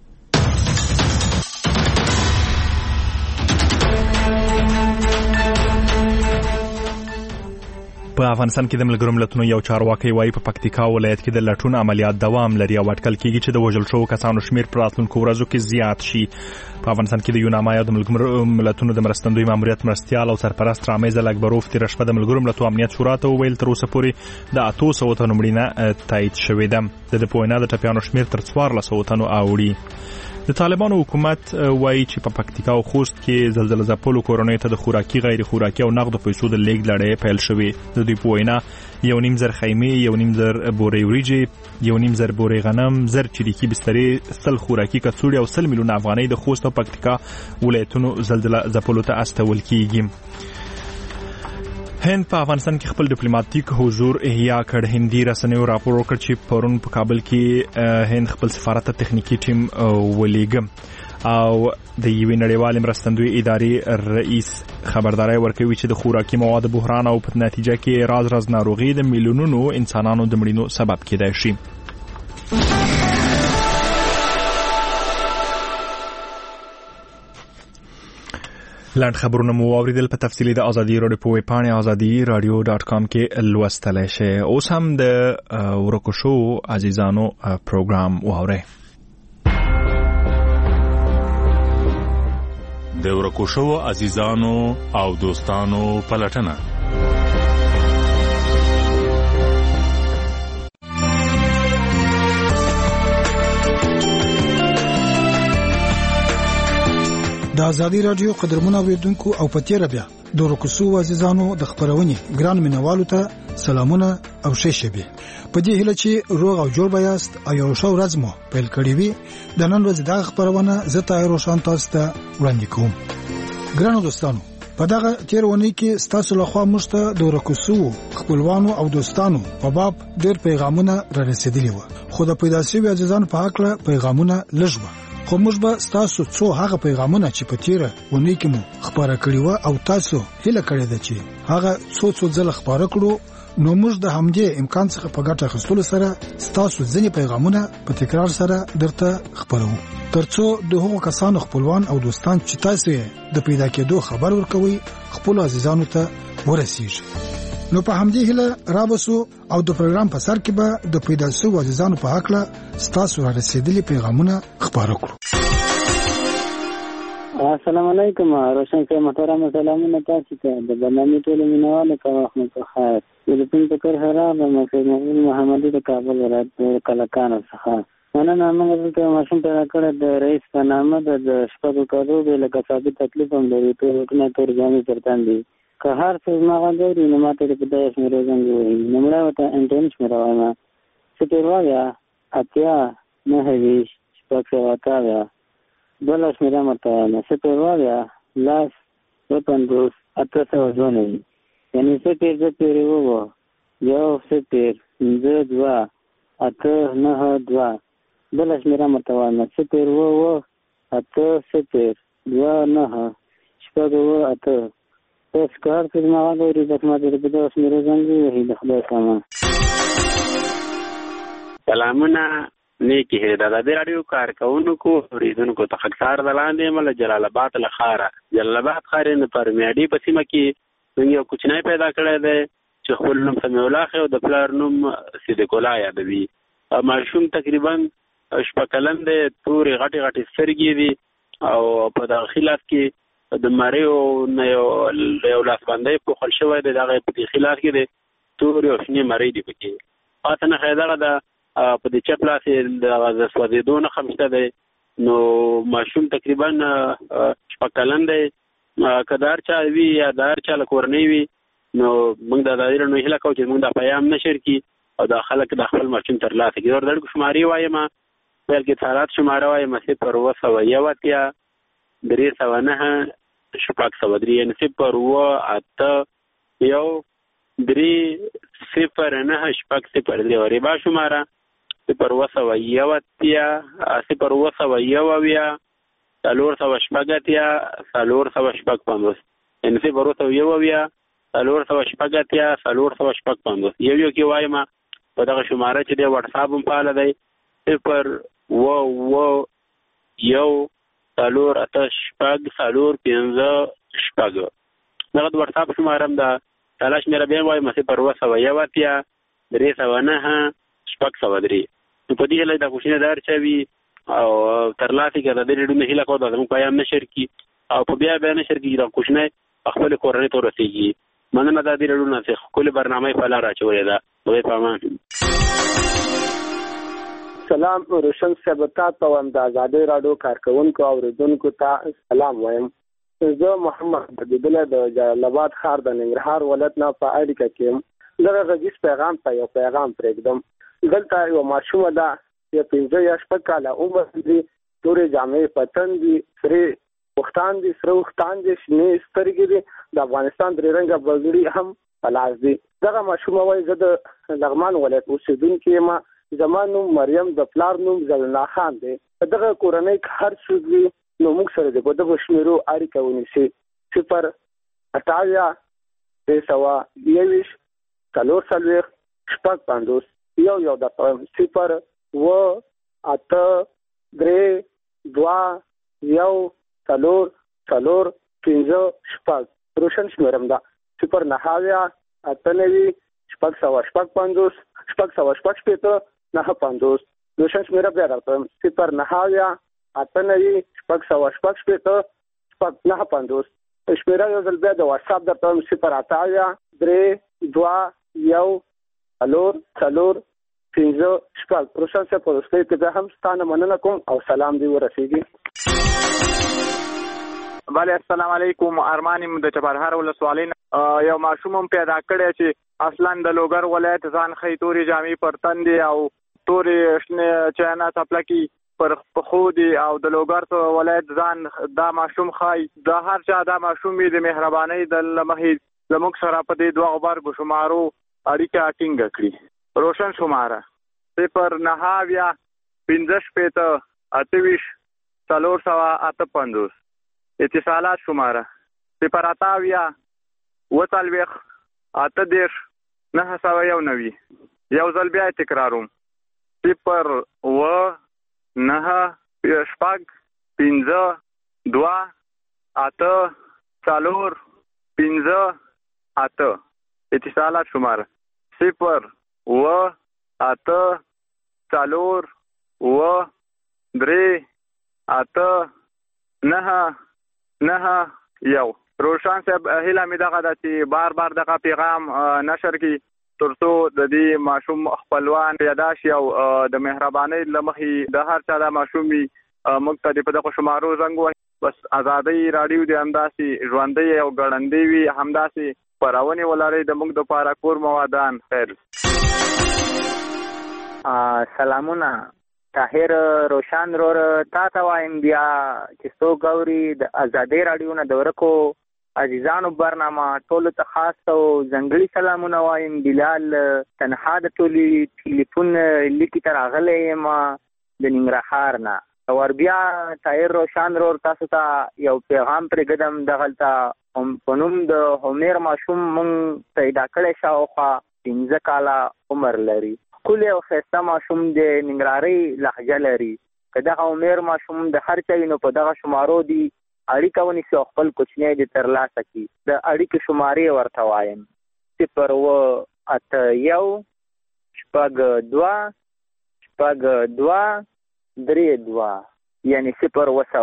په افغانستان کې د ملګرو ملتونو یو چارواکي وایي په پکتیکا ولایت کې د لټون عملیات دوام لري او اټکل کېږي چې د وژل شوو کسانو شمیر په راتلونکو ورځو کې زیات شي. په افغانستان کې د یوناما د ملګرو ملتونو د مرستندوی ماموریت مرستیال او سرپرست رامز الاکبروف تیر شپه د ملګرو ملتونو امنیت شورا ته وویل تر اوسه پورې د 800 تنو مړینه تایید شوې ده. د پوینا د ټپیانو شمیر تر 1400 تنو اوړي. د طالبانو حکومت وایي چې په پکتیکا او خوست کې زلزلې ځپلو کورونو ته د خوراکي غیر خوراکي او نقد پیسو د لیږد لړۍ پیل شوې. د دوی په وینا 1.5 خیمې، 1.5 بورې وریجې، 1.5 بورې غنم، 1000 چریکي بسترې، 100 خوراکي کڅوړې او 100 میلیونه افغانۍ د خوست او پکتیکا ولایتونو زلزلې ځپلو ته استول کیږي. هند په افغانستان کې خپل ډیپلوماټیک حضور احیا کړ. هندي رسنیو راپور وکړ چې پرون په کابل کې هند خپل سفارت ته تخنیکی ټیم ولېږه او د یوې نړیوالې مرستندوی ادارې رئیس خبرداري ورکوي چې د خوراکي موادو بحران او په نتیجه کې راز ناروغي د میلیونونو انسانانو د مړینو سبب کېدای شي. لاند خبرونه مو واوریدل. په تفصیلی د ازادي رادیو په ویب پاڼه azadi.radio.com کې لوستلای شئ. اوس هم د ورکو شو عزیزانو پروګرام واورئ. د ورکو شو عزیزانو او دوستانو پلټنه. د ازادي رادیو قدرمنو اوریدونکو او پتیره بیا د ورکوسو عزیزانو د خبرونې ګران مینوالو ته سلامونه او ښه شبي. په دې هیله چې روغ او جوړ بیاست او یو ښه ورځ مو پیل کړی وي. د نن ورځې د خبرونه زه تایر روشن تاسو ته وړاندې کوم. ګرانو دوستانو، په دغه تیرونی کې تاسو له خوا موږ ته د ورکوسو خپلوانو او دوستانو په باب ډېر پیغامونه را رسیدلي وو، خو د پیدا شوی عزیزانو په حق له پیغامونه لږ وو. خو موږ به تاسو څو هغه پیغامونه چې په تیره ونی کې مو خبره کړی و او تاسو هیله کړی ده چې هغه څو ځله خبره کړو، نو موږ د همدې امکان څخه په ګټه اخیستلو سره تاسو ځینې پیغامونه په تکرار سره درته خبرو، ترڅو د هغو کسانو خپلوان او دوستان چې تاسو یې د پیدا کېدو خبر ورکوي خپل عزیزانو ته ورسیږي. نو په همدې هیله رابسو او د پروګرام په سر کې به د پیدا شوو عزیزانو په حق له تاسو را رسیدلي پیغامونه خبرو کړو. السلام علیکم. روشن صاحب محترم، سلامونه تاسو ته. د برنامه ټول مینوال کا وخت په خیر. د پین تکر حرام محمد د کابل ولایت کلکان څخه نن موږ ته ماشوم پیدا کړ د رئیس په نامه د شپږ کارو د لکه ثابت تکلیف هم لري. ټول نه تور ځامي ترتان دي که هر څه ما غوړي نو ماته د بدايه شمیر زنګوي نمړه وته انټنس مې راوړم ستوروایا اتیا نه هیڅ شپږ وتاویا بلش مې رامته نه ستوروایا لاس وپندوس اته ځونه یعنی څه تیر تیر وو یو څه تیر زه دوا اته نه دوا بلش مې رامته نه څه تیر وو اته څه تیر دوا نه شپږ وو اته اس کار پر ما غوړي د ما د بدو شمیر زنګي د خدای سامان. سلامونه نیکی هدا د رادیو کارکونکو اوریدونکو ته خکسار دلاندې مل جلال آباد لخاره جلال آباد خارن پر میاډي په سیمه کې موږ یو کوچنی پیدا کړی دی چې خپل نوم سمیع الله خو د پلار نوم صدیق الله یادوي. ماشوم تقریبا شپکلن دی، تورې غټي سترګې دي او په داخلات کې د مریو نه یو لاس باندې په خل شوی دی. دغه په داخلات کې دی تورې او شنې مری دي پکې اته نه خیدغه د په دې چپ لاس د سوځېدو نه خمسته دی. نو ماشوم تقریبا شپکلن دی. کدار چا وی یا دار چا لکورنی وی نو موږ د دایره نو هله کوو چې موږ د پیام نشر کی او د خلک د خپل ماشوم تر لاسه کې ورډ شماري وایم بلکې ثالث شماره وایم چې پر وسو یواتیا 309 شپږ سو درې ان صفر و اته یو درې صفر نه شپږ صفر درې ورې با شماره 0 0 څلور سوه شپږ اتیا 450 ان 0 0 450 450 یو کې وایم په دغه شماره چې د واتس اپ په اړه دی 0 و یو 4 شپږ 450 دغه د واتس اپ شماره هم د تلاش مې را به وایم 0 1 اتیا 309 603 په دې لای د کوشنه دار چوي او ترلاسي کړه د دې نه هله کوو د موږ پیغام نشر کی او په بیا نشر کی د کوشنه خپل کورنۍ ته رسیږي مننه د دې ډول نه څه کله برنامه په لار اچولې ده دوی پامان سلام روشن ثبتات او د آزادۍ رادیو کارکونکو او اوریدونکو ته سلام وایم زه محمد بدیل د جلال آباد ښار د ننګرهار ولایت نه په اړیکه کې دغه غږیز پیغام ته یو پیغام پرېږدم دلته یو ماشومه ده چې 15 یا 16 کاله عمر لري تورې جامې پتن دي سره وختان دي شنې سترګې دي د افغانستان درې رنګه بغړي هم پلاس دي دغه ماشومه وایي زه د لغمان ولایت اوسېدونکی یم زما نوم مریم د پلار نوم زلنا خان دی دغه کورنۍ هر څوک وي نو موږ سره د بده شمیرو اړیکه ونیسي 0 28 321 440 50 یو د 0 و 8 3 2 1 4 50 روشن شمیرم دا 0 9 98 650 650 950 روشن شمیرم بیا درته 0 9 98 650 950 شمیره یو ځل بیا د واتس اپ درته 0 8 3 2 1 4 50 روشن سے پروسته ته هم ستانه مننه کوم او سلام دی ورسیږي بله السلام علیکم ارمانیم د چپرهار ولسوالۍ یو ماشوم پیدا کړی چې اصلا د لوګر ولایت ځان خې توري جامې پر تندې او توري شنه چانا تپلکی پر خو دی او د لوګر ولایت ځان دا ماشوم خای د هر چا دا ماشوم د مهرباني د لمحې زموږ سره په دې دوه غبر ګشمارو اړیکه ټینګ کړی روشن شماره 0 9 15 28 458 اتصالات شماره 0 8 وصلويخ 8 990 یو ځل بیا تکراروم 0 و 9 شپږ 15 2 8 4 50 اتصالات شماره 0 و 8 4 و 3 8 9 یو روشن صاحب هیله می دغه د چې بار دغه پیغام نشر کی ترڅو د دې ماشوم خپلوان پیدا شي او د مهرباني لمحې د هر چا د ماشومي مقتدی په دغه شمارو زنګ وای بس آزادۍ رادیو د همداسي ژوندۍ او ګړندۍ وي همداسي پرونه ولري د موږ د پاره کور موادان خیر سلامونه طاهر روشن رور تا ته وایم بیا چې څو ګوري د آزادۍ رادیو نه د ورکو عزیزانو برنامه ټولو ته خاص او ځنګړي سلامونه وایم بلال تنها د ټولي ټلیفون لیکي تر راغلی یم د ننګرهار نه ور بیا طاهر روشن رور تاسو ته یو پیغام پرېږدم دغلته په نوم د همیر ماشوم مونږ پیدا کړی شاوخوا 15 کاله عمر لري ښکلی او ښایسته ماشوم د ننګرهارۍ لهجه لري که دغه عمر ماشوم د هر چا وي نو په دغه شمارو دي اړیکه ونیسي او خپل کوچنی دې ترلاسه کړي د اړیکې شمارې ورته وایم 0 و 8 1 2 3 2 یعنی 0 و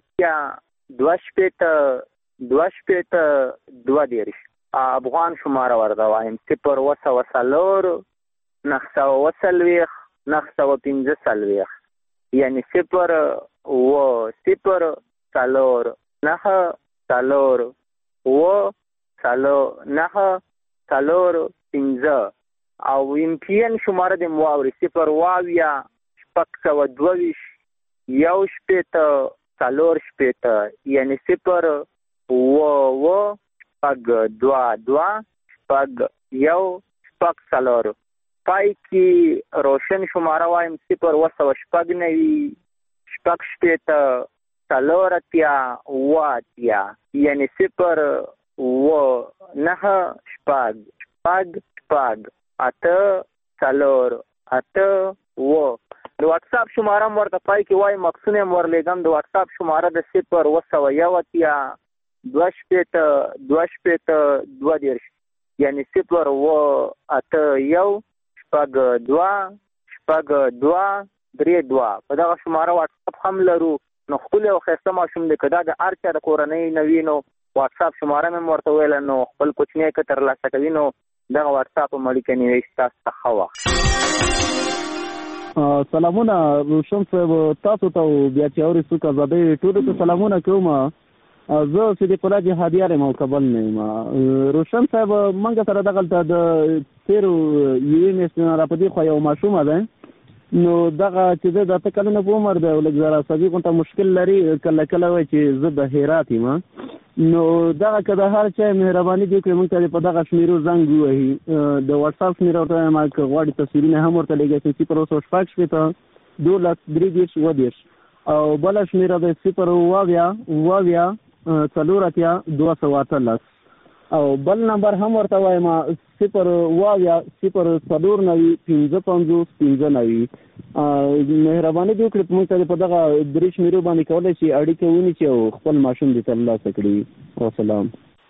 2 افغان شماره ورته وایم 0 و 4 940 915 یعنی 0 و 0 4 9 4 و 9 4 15 او امپین شماره د مواوري 0 واویا شپږ 22 یو شپېته 4 شپېته یعنی 0 و 2 2 شپږ یو شپږ 4 پای کې روشن شماره وایم 0 شپږ شپېته څلور اتیا اووه اتیا یعنې 0 9 شپږ اته څلور اته اووه. د واټساپ شماره هم ورته پای کې وایم، مکسونه هم ورلیږم. د واټساپ شماره د 0 اتیا 2 شپېته 2 شپېته 2 یعنې 0 اته 1 شپږ 2 شپږ 2 3 2. په دغه شماره واټساپ هم لرو. نو خپل او ښایسته ماشوم دی که دا د هر چا د کورنۍ نه وي نو واټساپ شماره مې ورته ویله، نو خپل کوچنی که ترلاسه کوي نو دغه واټساپ هم اړیکه نیوي ستاسو ته ښه وخت. سلامونه روشن صاحب، تاسو ته بیا چې اورې څوک ازادۍ ټولو ته سلامونه کوم. زه صدیق الله جهادیار یم او کابل نه یم. روشن صاحب موږ سره دغلته د تېرو یوې میاشتې نه راپدې خوا یو ماشومه دی، نو دغه چې د 8 کلونو په عمر دی او لږ ذره عصبي غونته مشکل لري. کله کله وایي چې زه د هرات یم، نو دغه که د هر چا مهرباني دې وکړي موږ ته په دغه شمیرو زنګ ووهي. د واټساپ شمیره ورته وایم که غواړي تصویرونه هم ورته لېږئ 0 12 23 او بله شمیره د 0 څلور اتیا 218 او بل نمبر هم ورته وایم 0 0 څلور 95 مهرباني دې وکړي موږ ته په دغه 3 شمیرو باندې کولی شي اړیکه ونیسي او خپل ماشوم دې ترلاسه کړي. وسلام.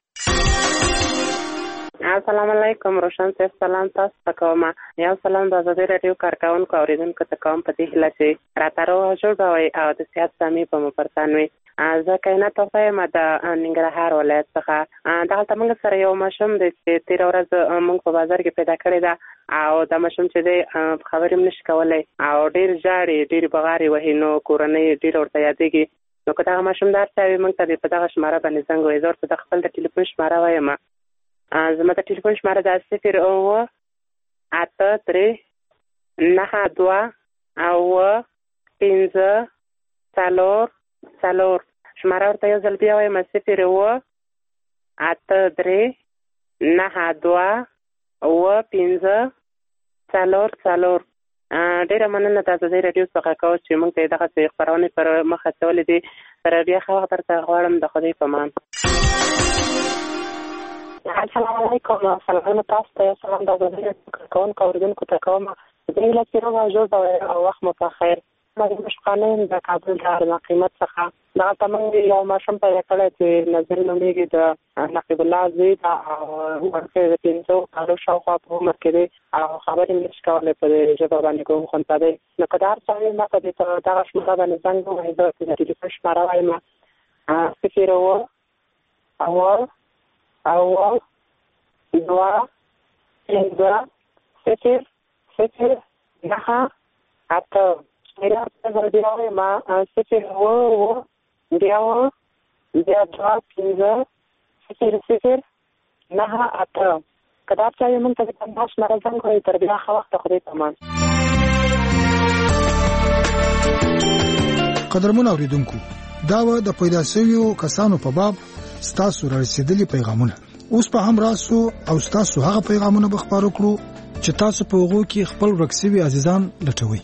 السلام علیکم روشن صاحب، سلام تاسو ته کوم. یو سلام د ازادۍ راډیو کارکوونکو اوریدونکو ته کوم په دې هیله چې راته روغ جوړ به وئ او د صحت سامې به مو پر تن وي. زه کائنات توفه یم د ننګرهار ولایت څخه. دغلته موږ سره یو ماشوم دی چې تېره ورځ موږ په بازار کې پیدا کړی ده او دا ماشوم چې دی خبرې هم نشي کولی او ډېر ژاړي، ډېرې بغارې وهي، نو کورنۍ ډېر ورته یادېږي. نو که دغه ماشوم د هر چا وي موږ ته په دغه شماره باندې زنګ ووایي. زه ورته د خپل د ټلیفون شماره وایم. زما د ټلیفون شماره ده 0 8 3 9 2 5 4 شماره ورته یو ځل بیا وایم 0 8 3 9 2 5 4. ډېره مننه د ازادۍ راډیو څخه کوم چې موږ ته دغسې خپرونې پر مخ اچولې دي. سره بیا ښه وخت درته غواړم. د خدای په امان. السلام علیکم. سلامونه تاسو ته. سلام د ازادۍ راډیو کارکوونکو اوریدونکو ته کوم. د هیله چې روغ او جوړ به وئ او وخت مو په خیر. مریم مشقانه یم د کابل د نقیمت څخه. دغلته موږ یو ماشوم پیدا کړی چې نظر نومېږي د نقیب الله زوی ده او ورکې د 5 کالو شاوخوا په عمر کې دی او خبرې هم نشي کولی په دې ژبه باندې کوم خونته دی. نو که د هر چا وي ما ته دې په دغه شماره باندې زنګ ووهئ. زه د ټلیفون شماره وایم 0 2 9 میرا بیا وایم 0 بیا 2 9 8 کتاب چا یې موږ ته د پنځه شماره زنګ ووهئ. تر بیا ښه وخته. خدای په امان. قدرمن اوریدونکو، دا و د پیدا شویو کسانو په باب ستاسو را رسیدلي پیغامونه. اوس په هم راسو او ستاسو هغه پیغامونه به خپاره کړو چې تاسو په هغو کې خپل ورک شوي عزیزان لټوئ.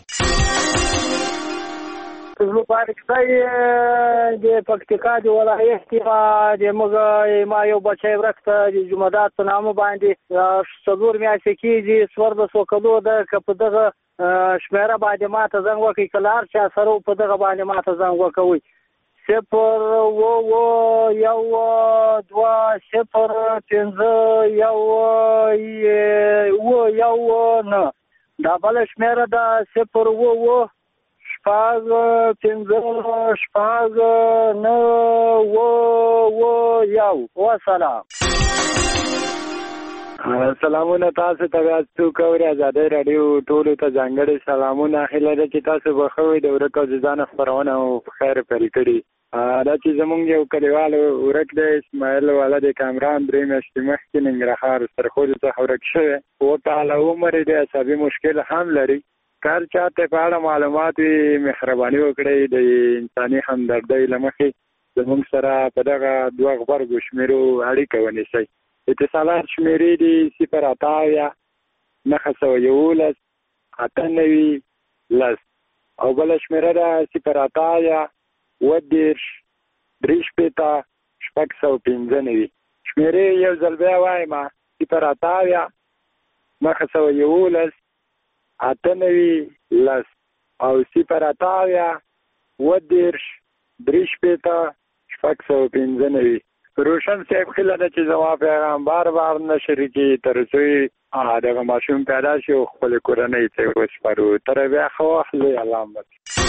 زلوپارکستای د پکتیکا د ولایت کې ما یو بچی ورک ته د جمعدات په نامه باندې 4 میاشتې کېږي. 14 کلو ده. که په دغه شمیره باندې ما ته زنګ وکړئ، که له هر چا سره په دغه باندې ما ته زنګ وکوئ. 0 1 2 0 5 1 دا بله شمیره ده 0 شپږ 5 9 1. وسلام. سلامونه تاسو ته بیا څوک اوري ازادۍ راډیو ټولو ته ځانګړي سلامونه. هیله ده چې تاسو به ښه وئ. د ورک عزیزانو خپرونه مو په خیر پیل کړي. دا چې زمونږ یو کلیوال ورک دی اسماعیل والا د کامران 3 میاشتې مخکې ننګرهار سرخوږي څخه ورک شوی. 4 کاله عمر یې دی. عصبي مشکل هم لري. کار چاته په اړه معلومات وي مهرباني وکړئ د انساني همدردۍ له مخې زموږ سره په دغه 2 غبرګو شمیرو اړیکه ونیسئ. اتصالات شمیرې دي 0 8 911 98 10 او بل شمیره ده 0 10 3 615 شمیره یو ځل بیا وایم 0 911 98 10 او 0 10 3 روشن صاحب خیلی ده چې زما پیغام بار بار نشر کړي تر څو دغه ماشوم پیدا شي او خپل کورنۍ ته وسپارو تر بیا خو اخلي علامت.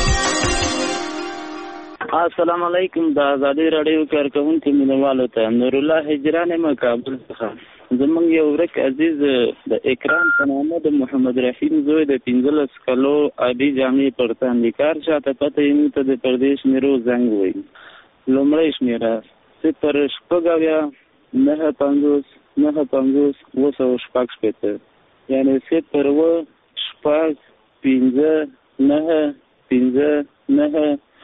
السلام علیکم. د آزادۍ راډیو کارکونکو مینوالو ته نور الله هجران مکابل څخه زمونږ یو ورک عزیز د اکرام په نامه د محمد رحیم زوی د 15 کلو ابي جامع پرتان د کار شاته پته یې ته د پردیش میرو زنګ وای لومړی شمیره 0 950 950 200 یعنی 0 5 5 9 5 9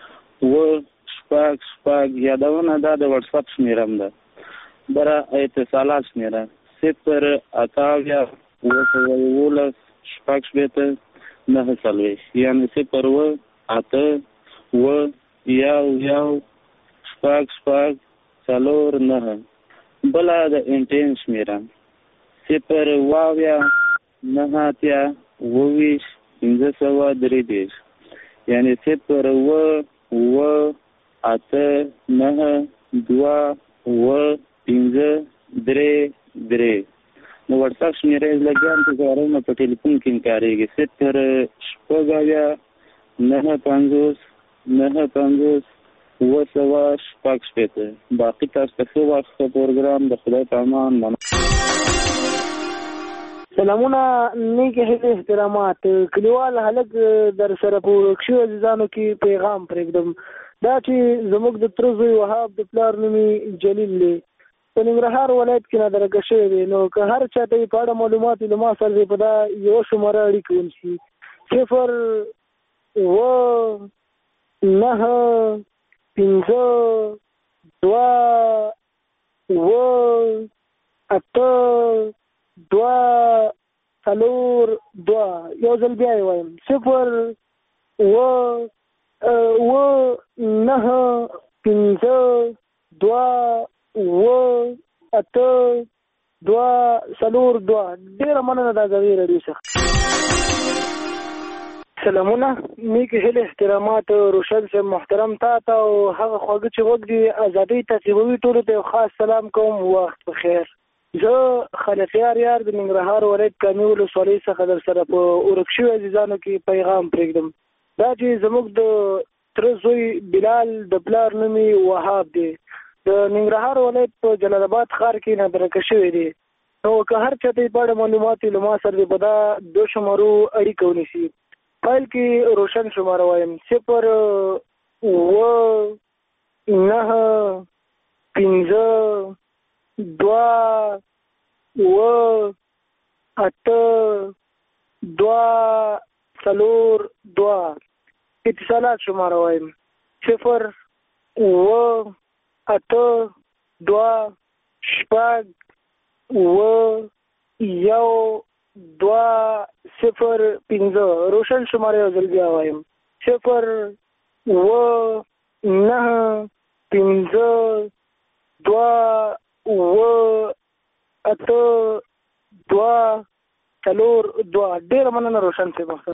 و یادونه دا د واتس اپ شمیرم ده برا اتصالات شمیره 0 اتاویا و شپاک شبیته 9 یعنی 0 و اتا و یاو شپاک سالور 9 بلا د انټین شمیرم 0 واویا 9 اتیا وویش 530 یعنی 0 و اته 9 2 و 5 نو واتساپ شمیره لګیان ته غواړم په ټلیفون کې کاریږي 0 950 950 و باقي تاسو ته وخت پروګرام د خدای په امان منو. سلامونه نیک هیله احترامات کلیوال هلک در سره په ورکشو عزیزانو کې پیغام پرېږدم دا چې زموږ د تر زوی وهاب د پلار نومي جلیل دی په ننګرهار ولایت کې نادرکه شوی دی نو که هر چا ته په اړه معلومات له ما سره په دا یو شماره اړیکه ونشي 0 و 9 5 2 و اته 2 سالور 2 یو ځل بیا وایم 0 و 9 5 2 و اته 2 سالور 2 ډیره مننه د آزادۍ راډیو څخه. سلامونه نیک هیله احترامات روشن صاحب محترم تا او هغه خواږه چې وګ دي آزادۍ تعقیبوي ټولو ته خاص سلام کوم وخت بخیر. زه خلفیار یار د ننګرهار ولایت کامې ولسوالۍ څخه در سره په ورکشو عزیزانو کې پیغام پرېږدم دا چې زموږ د تر زوی بلال د پلار نومي وهاب دی د ننګرهار ولایت په جلال آباد ښار کې نادرکه شوی دی نو که هر چا ته په اړه معلومات له ما سره په دا دو شمارو اړیکه ونیسي فایل کې روشن شماره وایم 0 و 9 5 2 و اته 2 سالور 2 اتصالات شماره وایم 0 و اته 2 شپږ و یو 2 0 5 روشن شماره یو ځل بیا وایم 0 و 9 5 2 و اته 2 سالور 2 ډیره مننه روشن صاحب.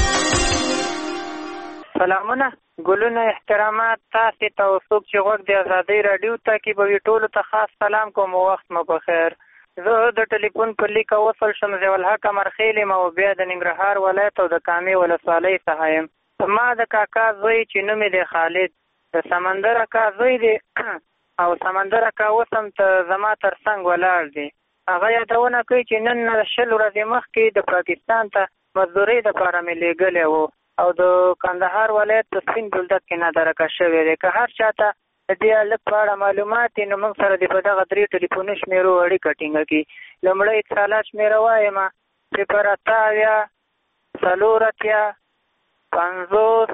سلامونه ګلونه احترامات تاسو ته او څوک چې غوږ د آزادۍ راډیو تعقیبوي ټولو ته خاص سلام کوم وخت مو بخیر. زه د ټلیفون په لیکه وصل شم ضیاءالحق امرخیل یم او بیا د ننګرهار ولایت او د کامې ولسوالۍ څخه یم. ما د کاکا زوی چې نوم یې دی خالد د سمندر اکا زوی دی او سمندر اکا اوس هم زما تر څنګ ولاړ دی. هغه یادونه کوي چې نن 10 ورځې مخکې د پاکستان ته مزدورۍ دپاره مې لېږلی و او د کندهار ولایت په سپین بولدک کې نادرکه شوی دی. که هر چا ته د دې هلک په اړه معلومات وي نو موږ سره د په دغه 3 ټلیفوني شمېرو اړیکه ټینګه کړي. لومړی اتصالات شمېره وایم 0 اتیا 4 50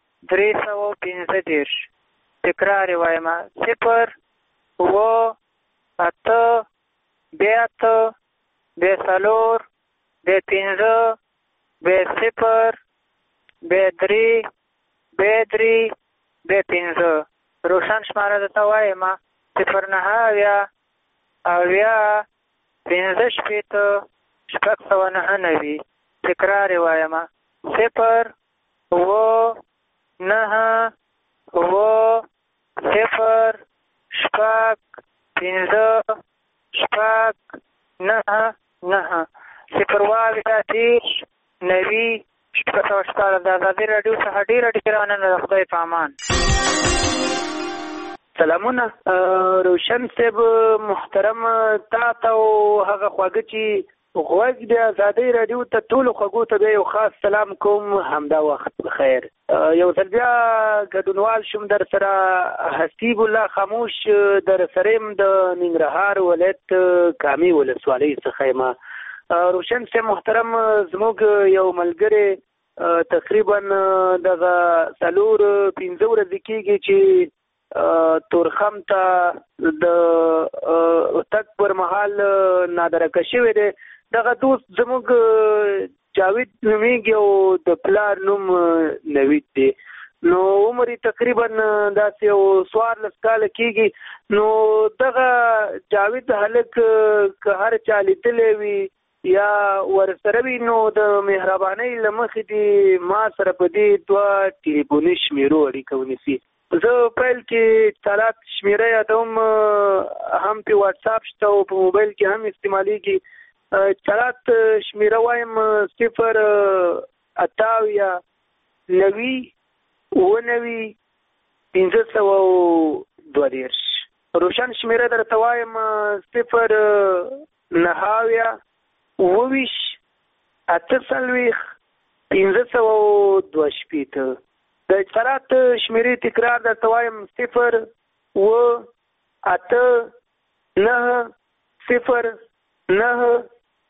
315 تکرار وایم 0 و اته 2 4 B5 B0 B3 B3 B5 روشن شماره درته وایم 09 اویا 15 شپېته 699 تکرار یې وایم 0 اوه 9 اوه 0 شپږ 15 شپږ 9 9 0 اویا 30 90 شپږ د ازادي راډیو څخه ډېره مننه د خدای په امان. سلامونه روشن صاحب محترم تا ته او هغه خواږه چې غوږ د ازادۍ راډیو ته ټولو خوږو ته بیا یو خاص سلام کوم. همدا وخت بخیر. یو ځل بیا ګډونوال شوم در سره حسیب الله خاموش در سره یم د ننګرهار ولایت کامې ولسوالۍ څخه یم. روشن صاحب محترم زموږ یو ملګری تقریبا دغه 4-5 ورځې کېږي چې تورخم ته د تک پر مهال نادرکه شوی دی. دغه دوست زموږ جاوید نومیږي او د پلار نوم نوید دی. نو عمر تقریبا داسې یو 14 کاله کېږي. نو دغه جاوید هلک که هر چا لیدلی وي یا ورسره وي نو د مهربانۍ له مخې دې ما سره په دې 2 ټلیفوني شمیرو اړیکه ونیسي. زه پیل کې اتصالات شمیره یادوم، هم په واتساپ شته او په موبایل کې هم استعمالیږي. اتصالات شمیره وایم 0 28 90 99 522. روشن شمیره درته وایم 0 9 28 522. د اتصالات شمیرې تکرار درته وایم 0 8 9 0 9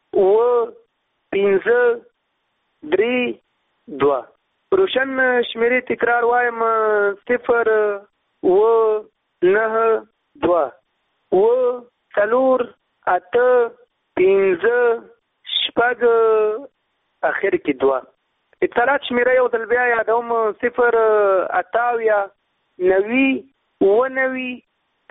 5 3 2. روشن شمیرې تکرار وایم 0 9 2 4 8 5 شپږ اخر کې 2. اتصالات شمیره یو ځل بیا یادوم 0 28 90 99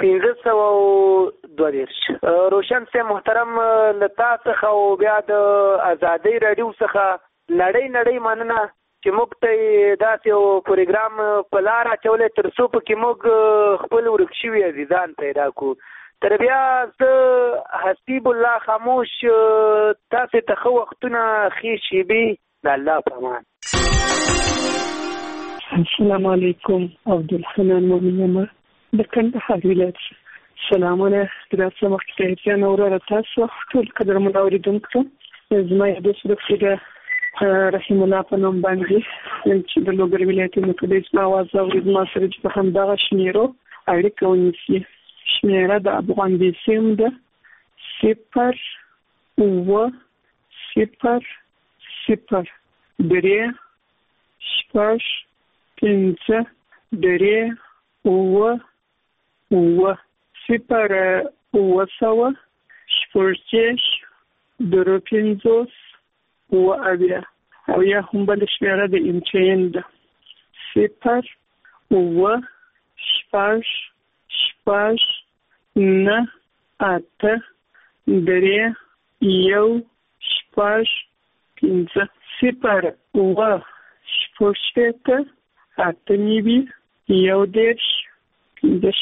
522. روشن صاحب محترم له تا څخه او بیا د ازادۍ راډیو څخه نړۍ مننه چې موږ ته داسې یو پروګرام په لاره اچولی تر څو پکې موږ خپل ورک شوي عزیزان پیدا کړو. تر بیا زه حسیب الله خاموش تاسې ته ښه وختونه ښې شیبې د الله په امان. السلام علیکم. عبدالحنان مومن یم د کندهار ولایت. سلامونه د څه مخکې تحیاتیان وروره تاسو ټول قدرمن اورېدونکو ته زما یو دوست د رحیم الله په نوم باندې چې د لوګر ولایت مقدس ما आवाज اورید ما سره چې په همدغه شمیرو اړیکه ونیسي. شمیره د افغان بیسیم ده 0 0 0 0 3 شپږ 5 3 اوه 0 اوه شپږ 2 اوه او یا هم بل شمیره د امچین ده 0 اوه شپږ 9 8 3 1 شپږ 5 0 اوه شپږ 8 9 1 10.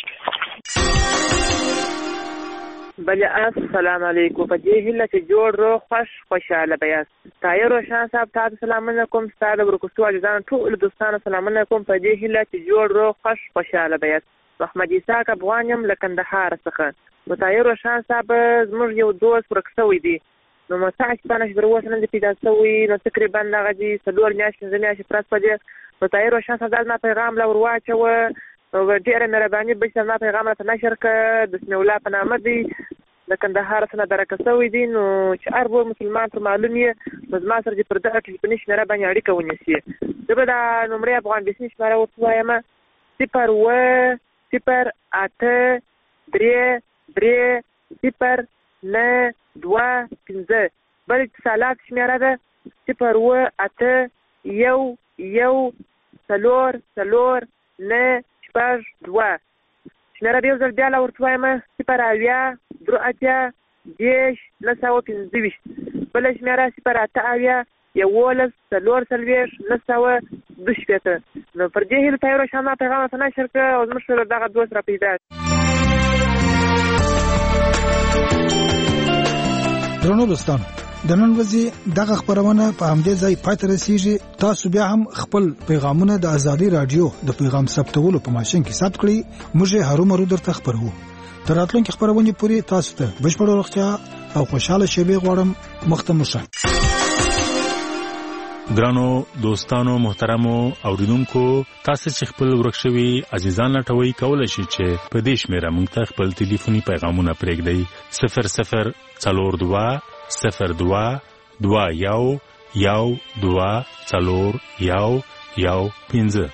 بله السلام علیکم. په دې هیله چې جوړ روغ خوشحاله به یاست. طاهر روشن صاحب ته سلامونه کوم. ستا د ورکوستو عزیزانو ټولو دوستانو سلامونه کوم. په دې هیله چې جوړ روغ خوشحاله به یاست. محمد اسحاق افغان یم له کندهار څخه. نو طاهر روشن صاحب زموږ یو دوست ورک شوی دی. نو مساعد پانه چې تر اوسه نه دی پیدا شوی. نو تقریبا دغه دي 4 میاشتې 5 میاشتې پرس په دې. نو طاهر روشن صاحب زما پیغام لا ورواچوه. ډېره مهرباني به چې زما پیغام راته نشر کړه. د سمیع الله په نامه دی د کندهار څخه درکه شوی دی. نو چې هر بل مسلمان ته معلوم یې نو زما سره دې پر دغه ټلیفوني شمیره باندې اړیکه ونیسي. زه به دا نمرې افغان بیسیم شمیره ورته وایم 0 0 8 3 3 0 9 2 5 بل اتصالات شمیره ده 0111492 شمیره به یو ځل بیا لا ورته وایم 08010 بله شمیره 0801114 نو پر دې هیله ته روښانه پیغام ته نشر کړ او زموږ سره دغه دوست را پیدا درنو دوستانو د نن ورځې دغه خبرونه په همدې ځای پای ته رسیږي. تاسو بیا هم خپل پیغامونه د ازادي رادیو د پیغام ثبتولو په ماشين کې ثبت کړئ. موږ هرومرو درته خبرو. تر راتلونکي خبرونه پورې تاسو ته بشپړ روغتیا او خوشاله شپه غواړم. مختم شه. ګرانو دوستانو محترمو اوریدونکو تاسو چې خپل ورکشوي عزیزان لټوي کولای شئ چې په دې شمیره موږ ته خپل ټلیفوني پیغامونه پرېږدئ 000221124115.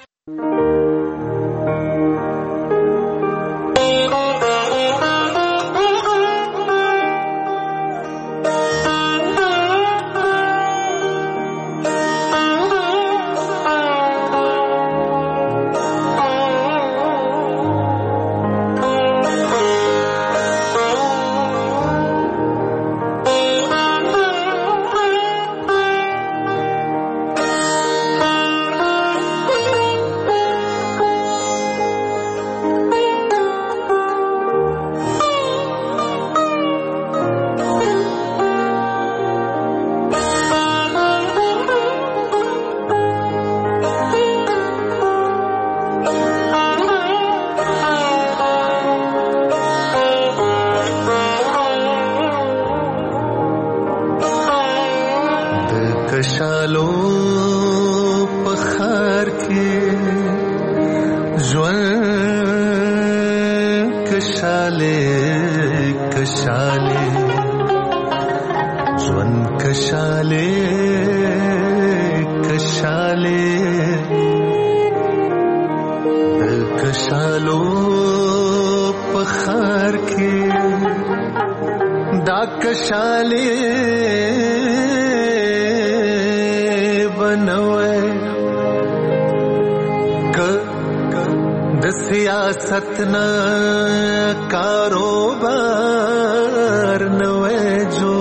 सतना कारोबार नवे जो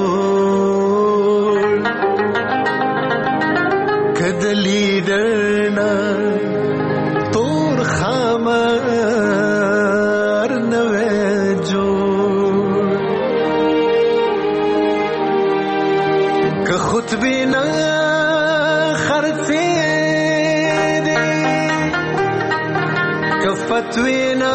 कद लीडर ना तोर खामर नवे जो क खुद भी ना खर्चे दे क फतवे ना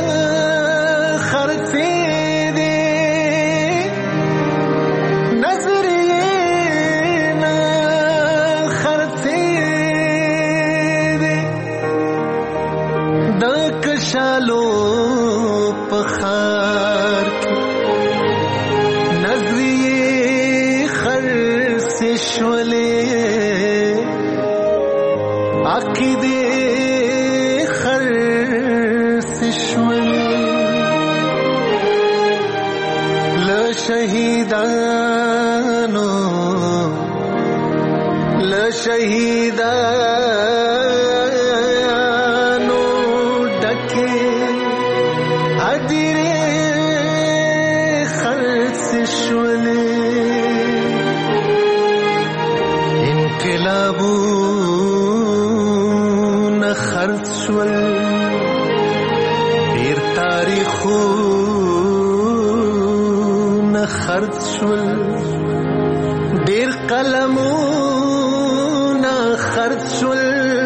शहीदानो डके अदिरे खर्च शुले इनकलाबू न खर्च शुल दीर तारीखू न खर्च शुल दीर कलमू खर्चुल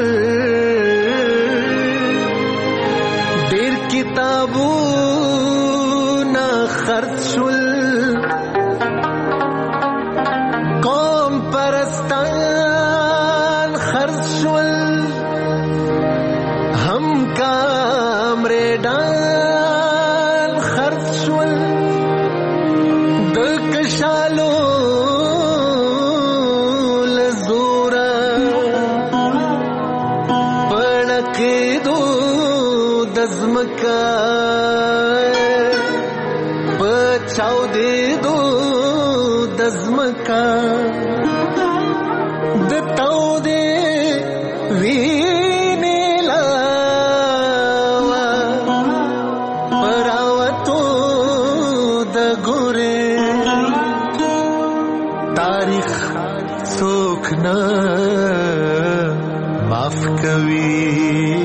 देर किताबू ना खर्चुल कौम परस्तान खर्चुल हम कामरेडान खर्चुल दकशालो बचाओ दे दो د زمکا د تو دې وینې لاوا پراوتو د ګورې تاریخ څوک نه معاف کوي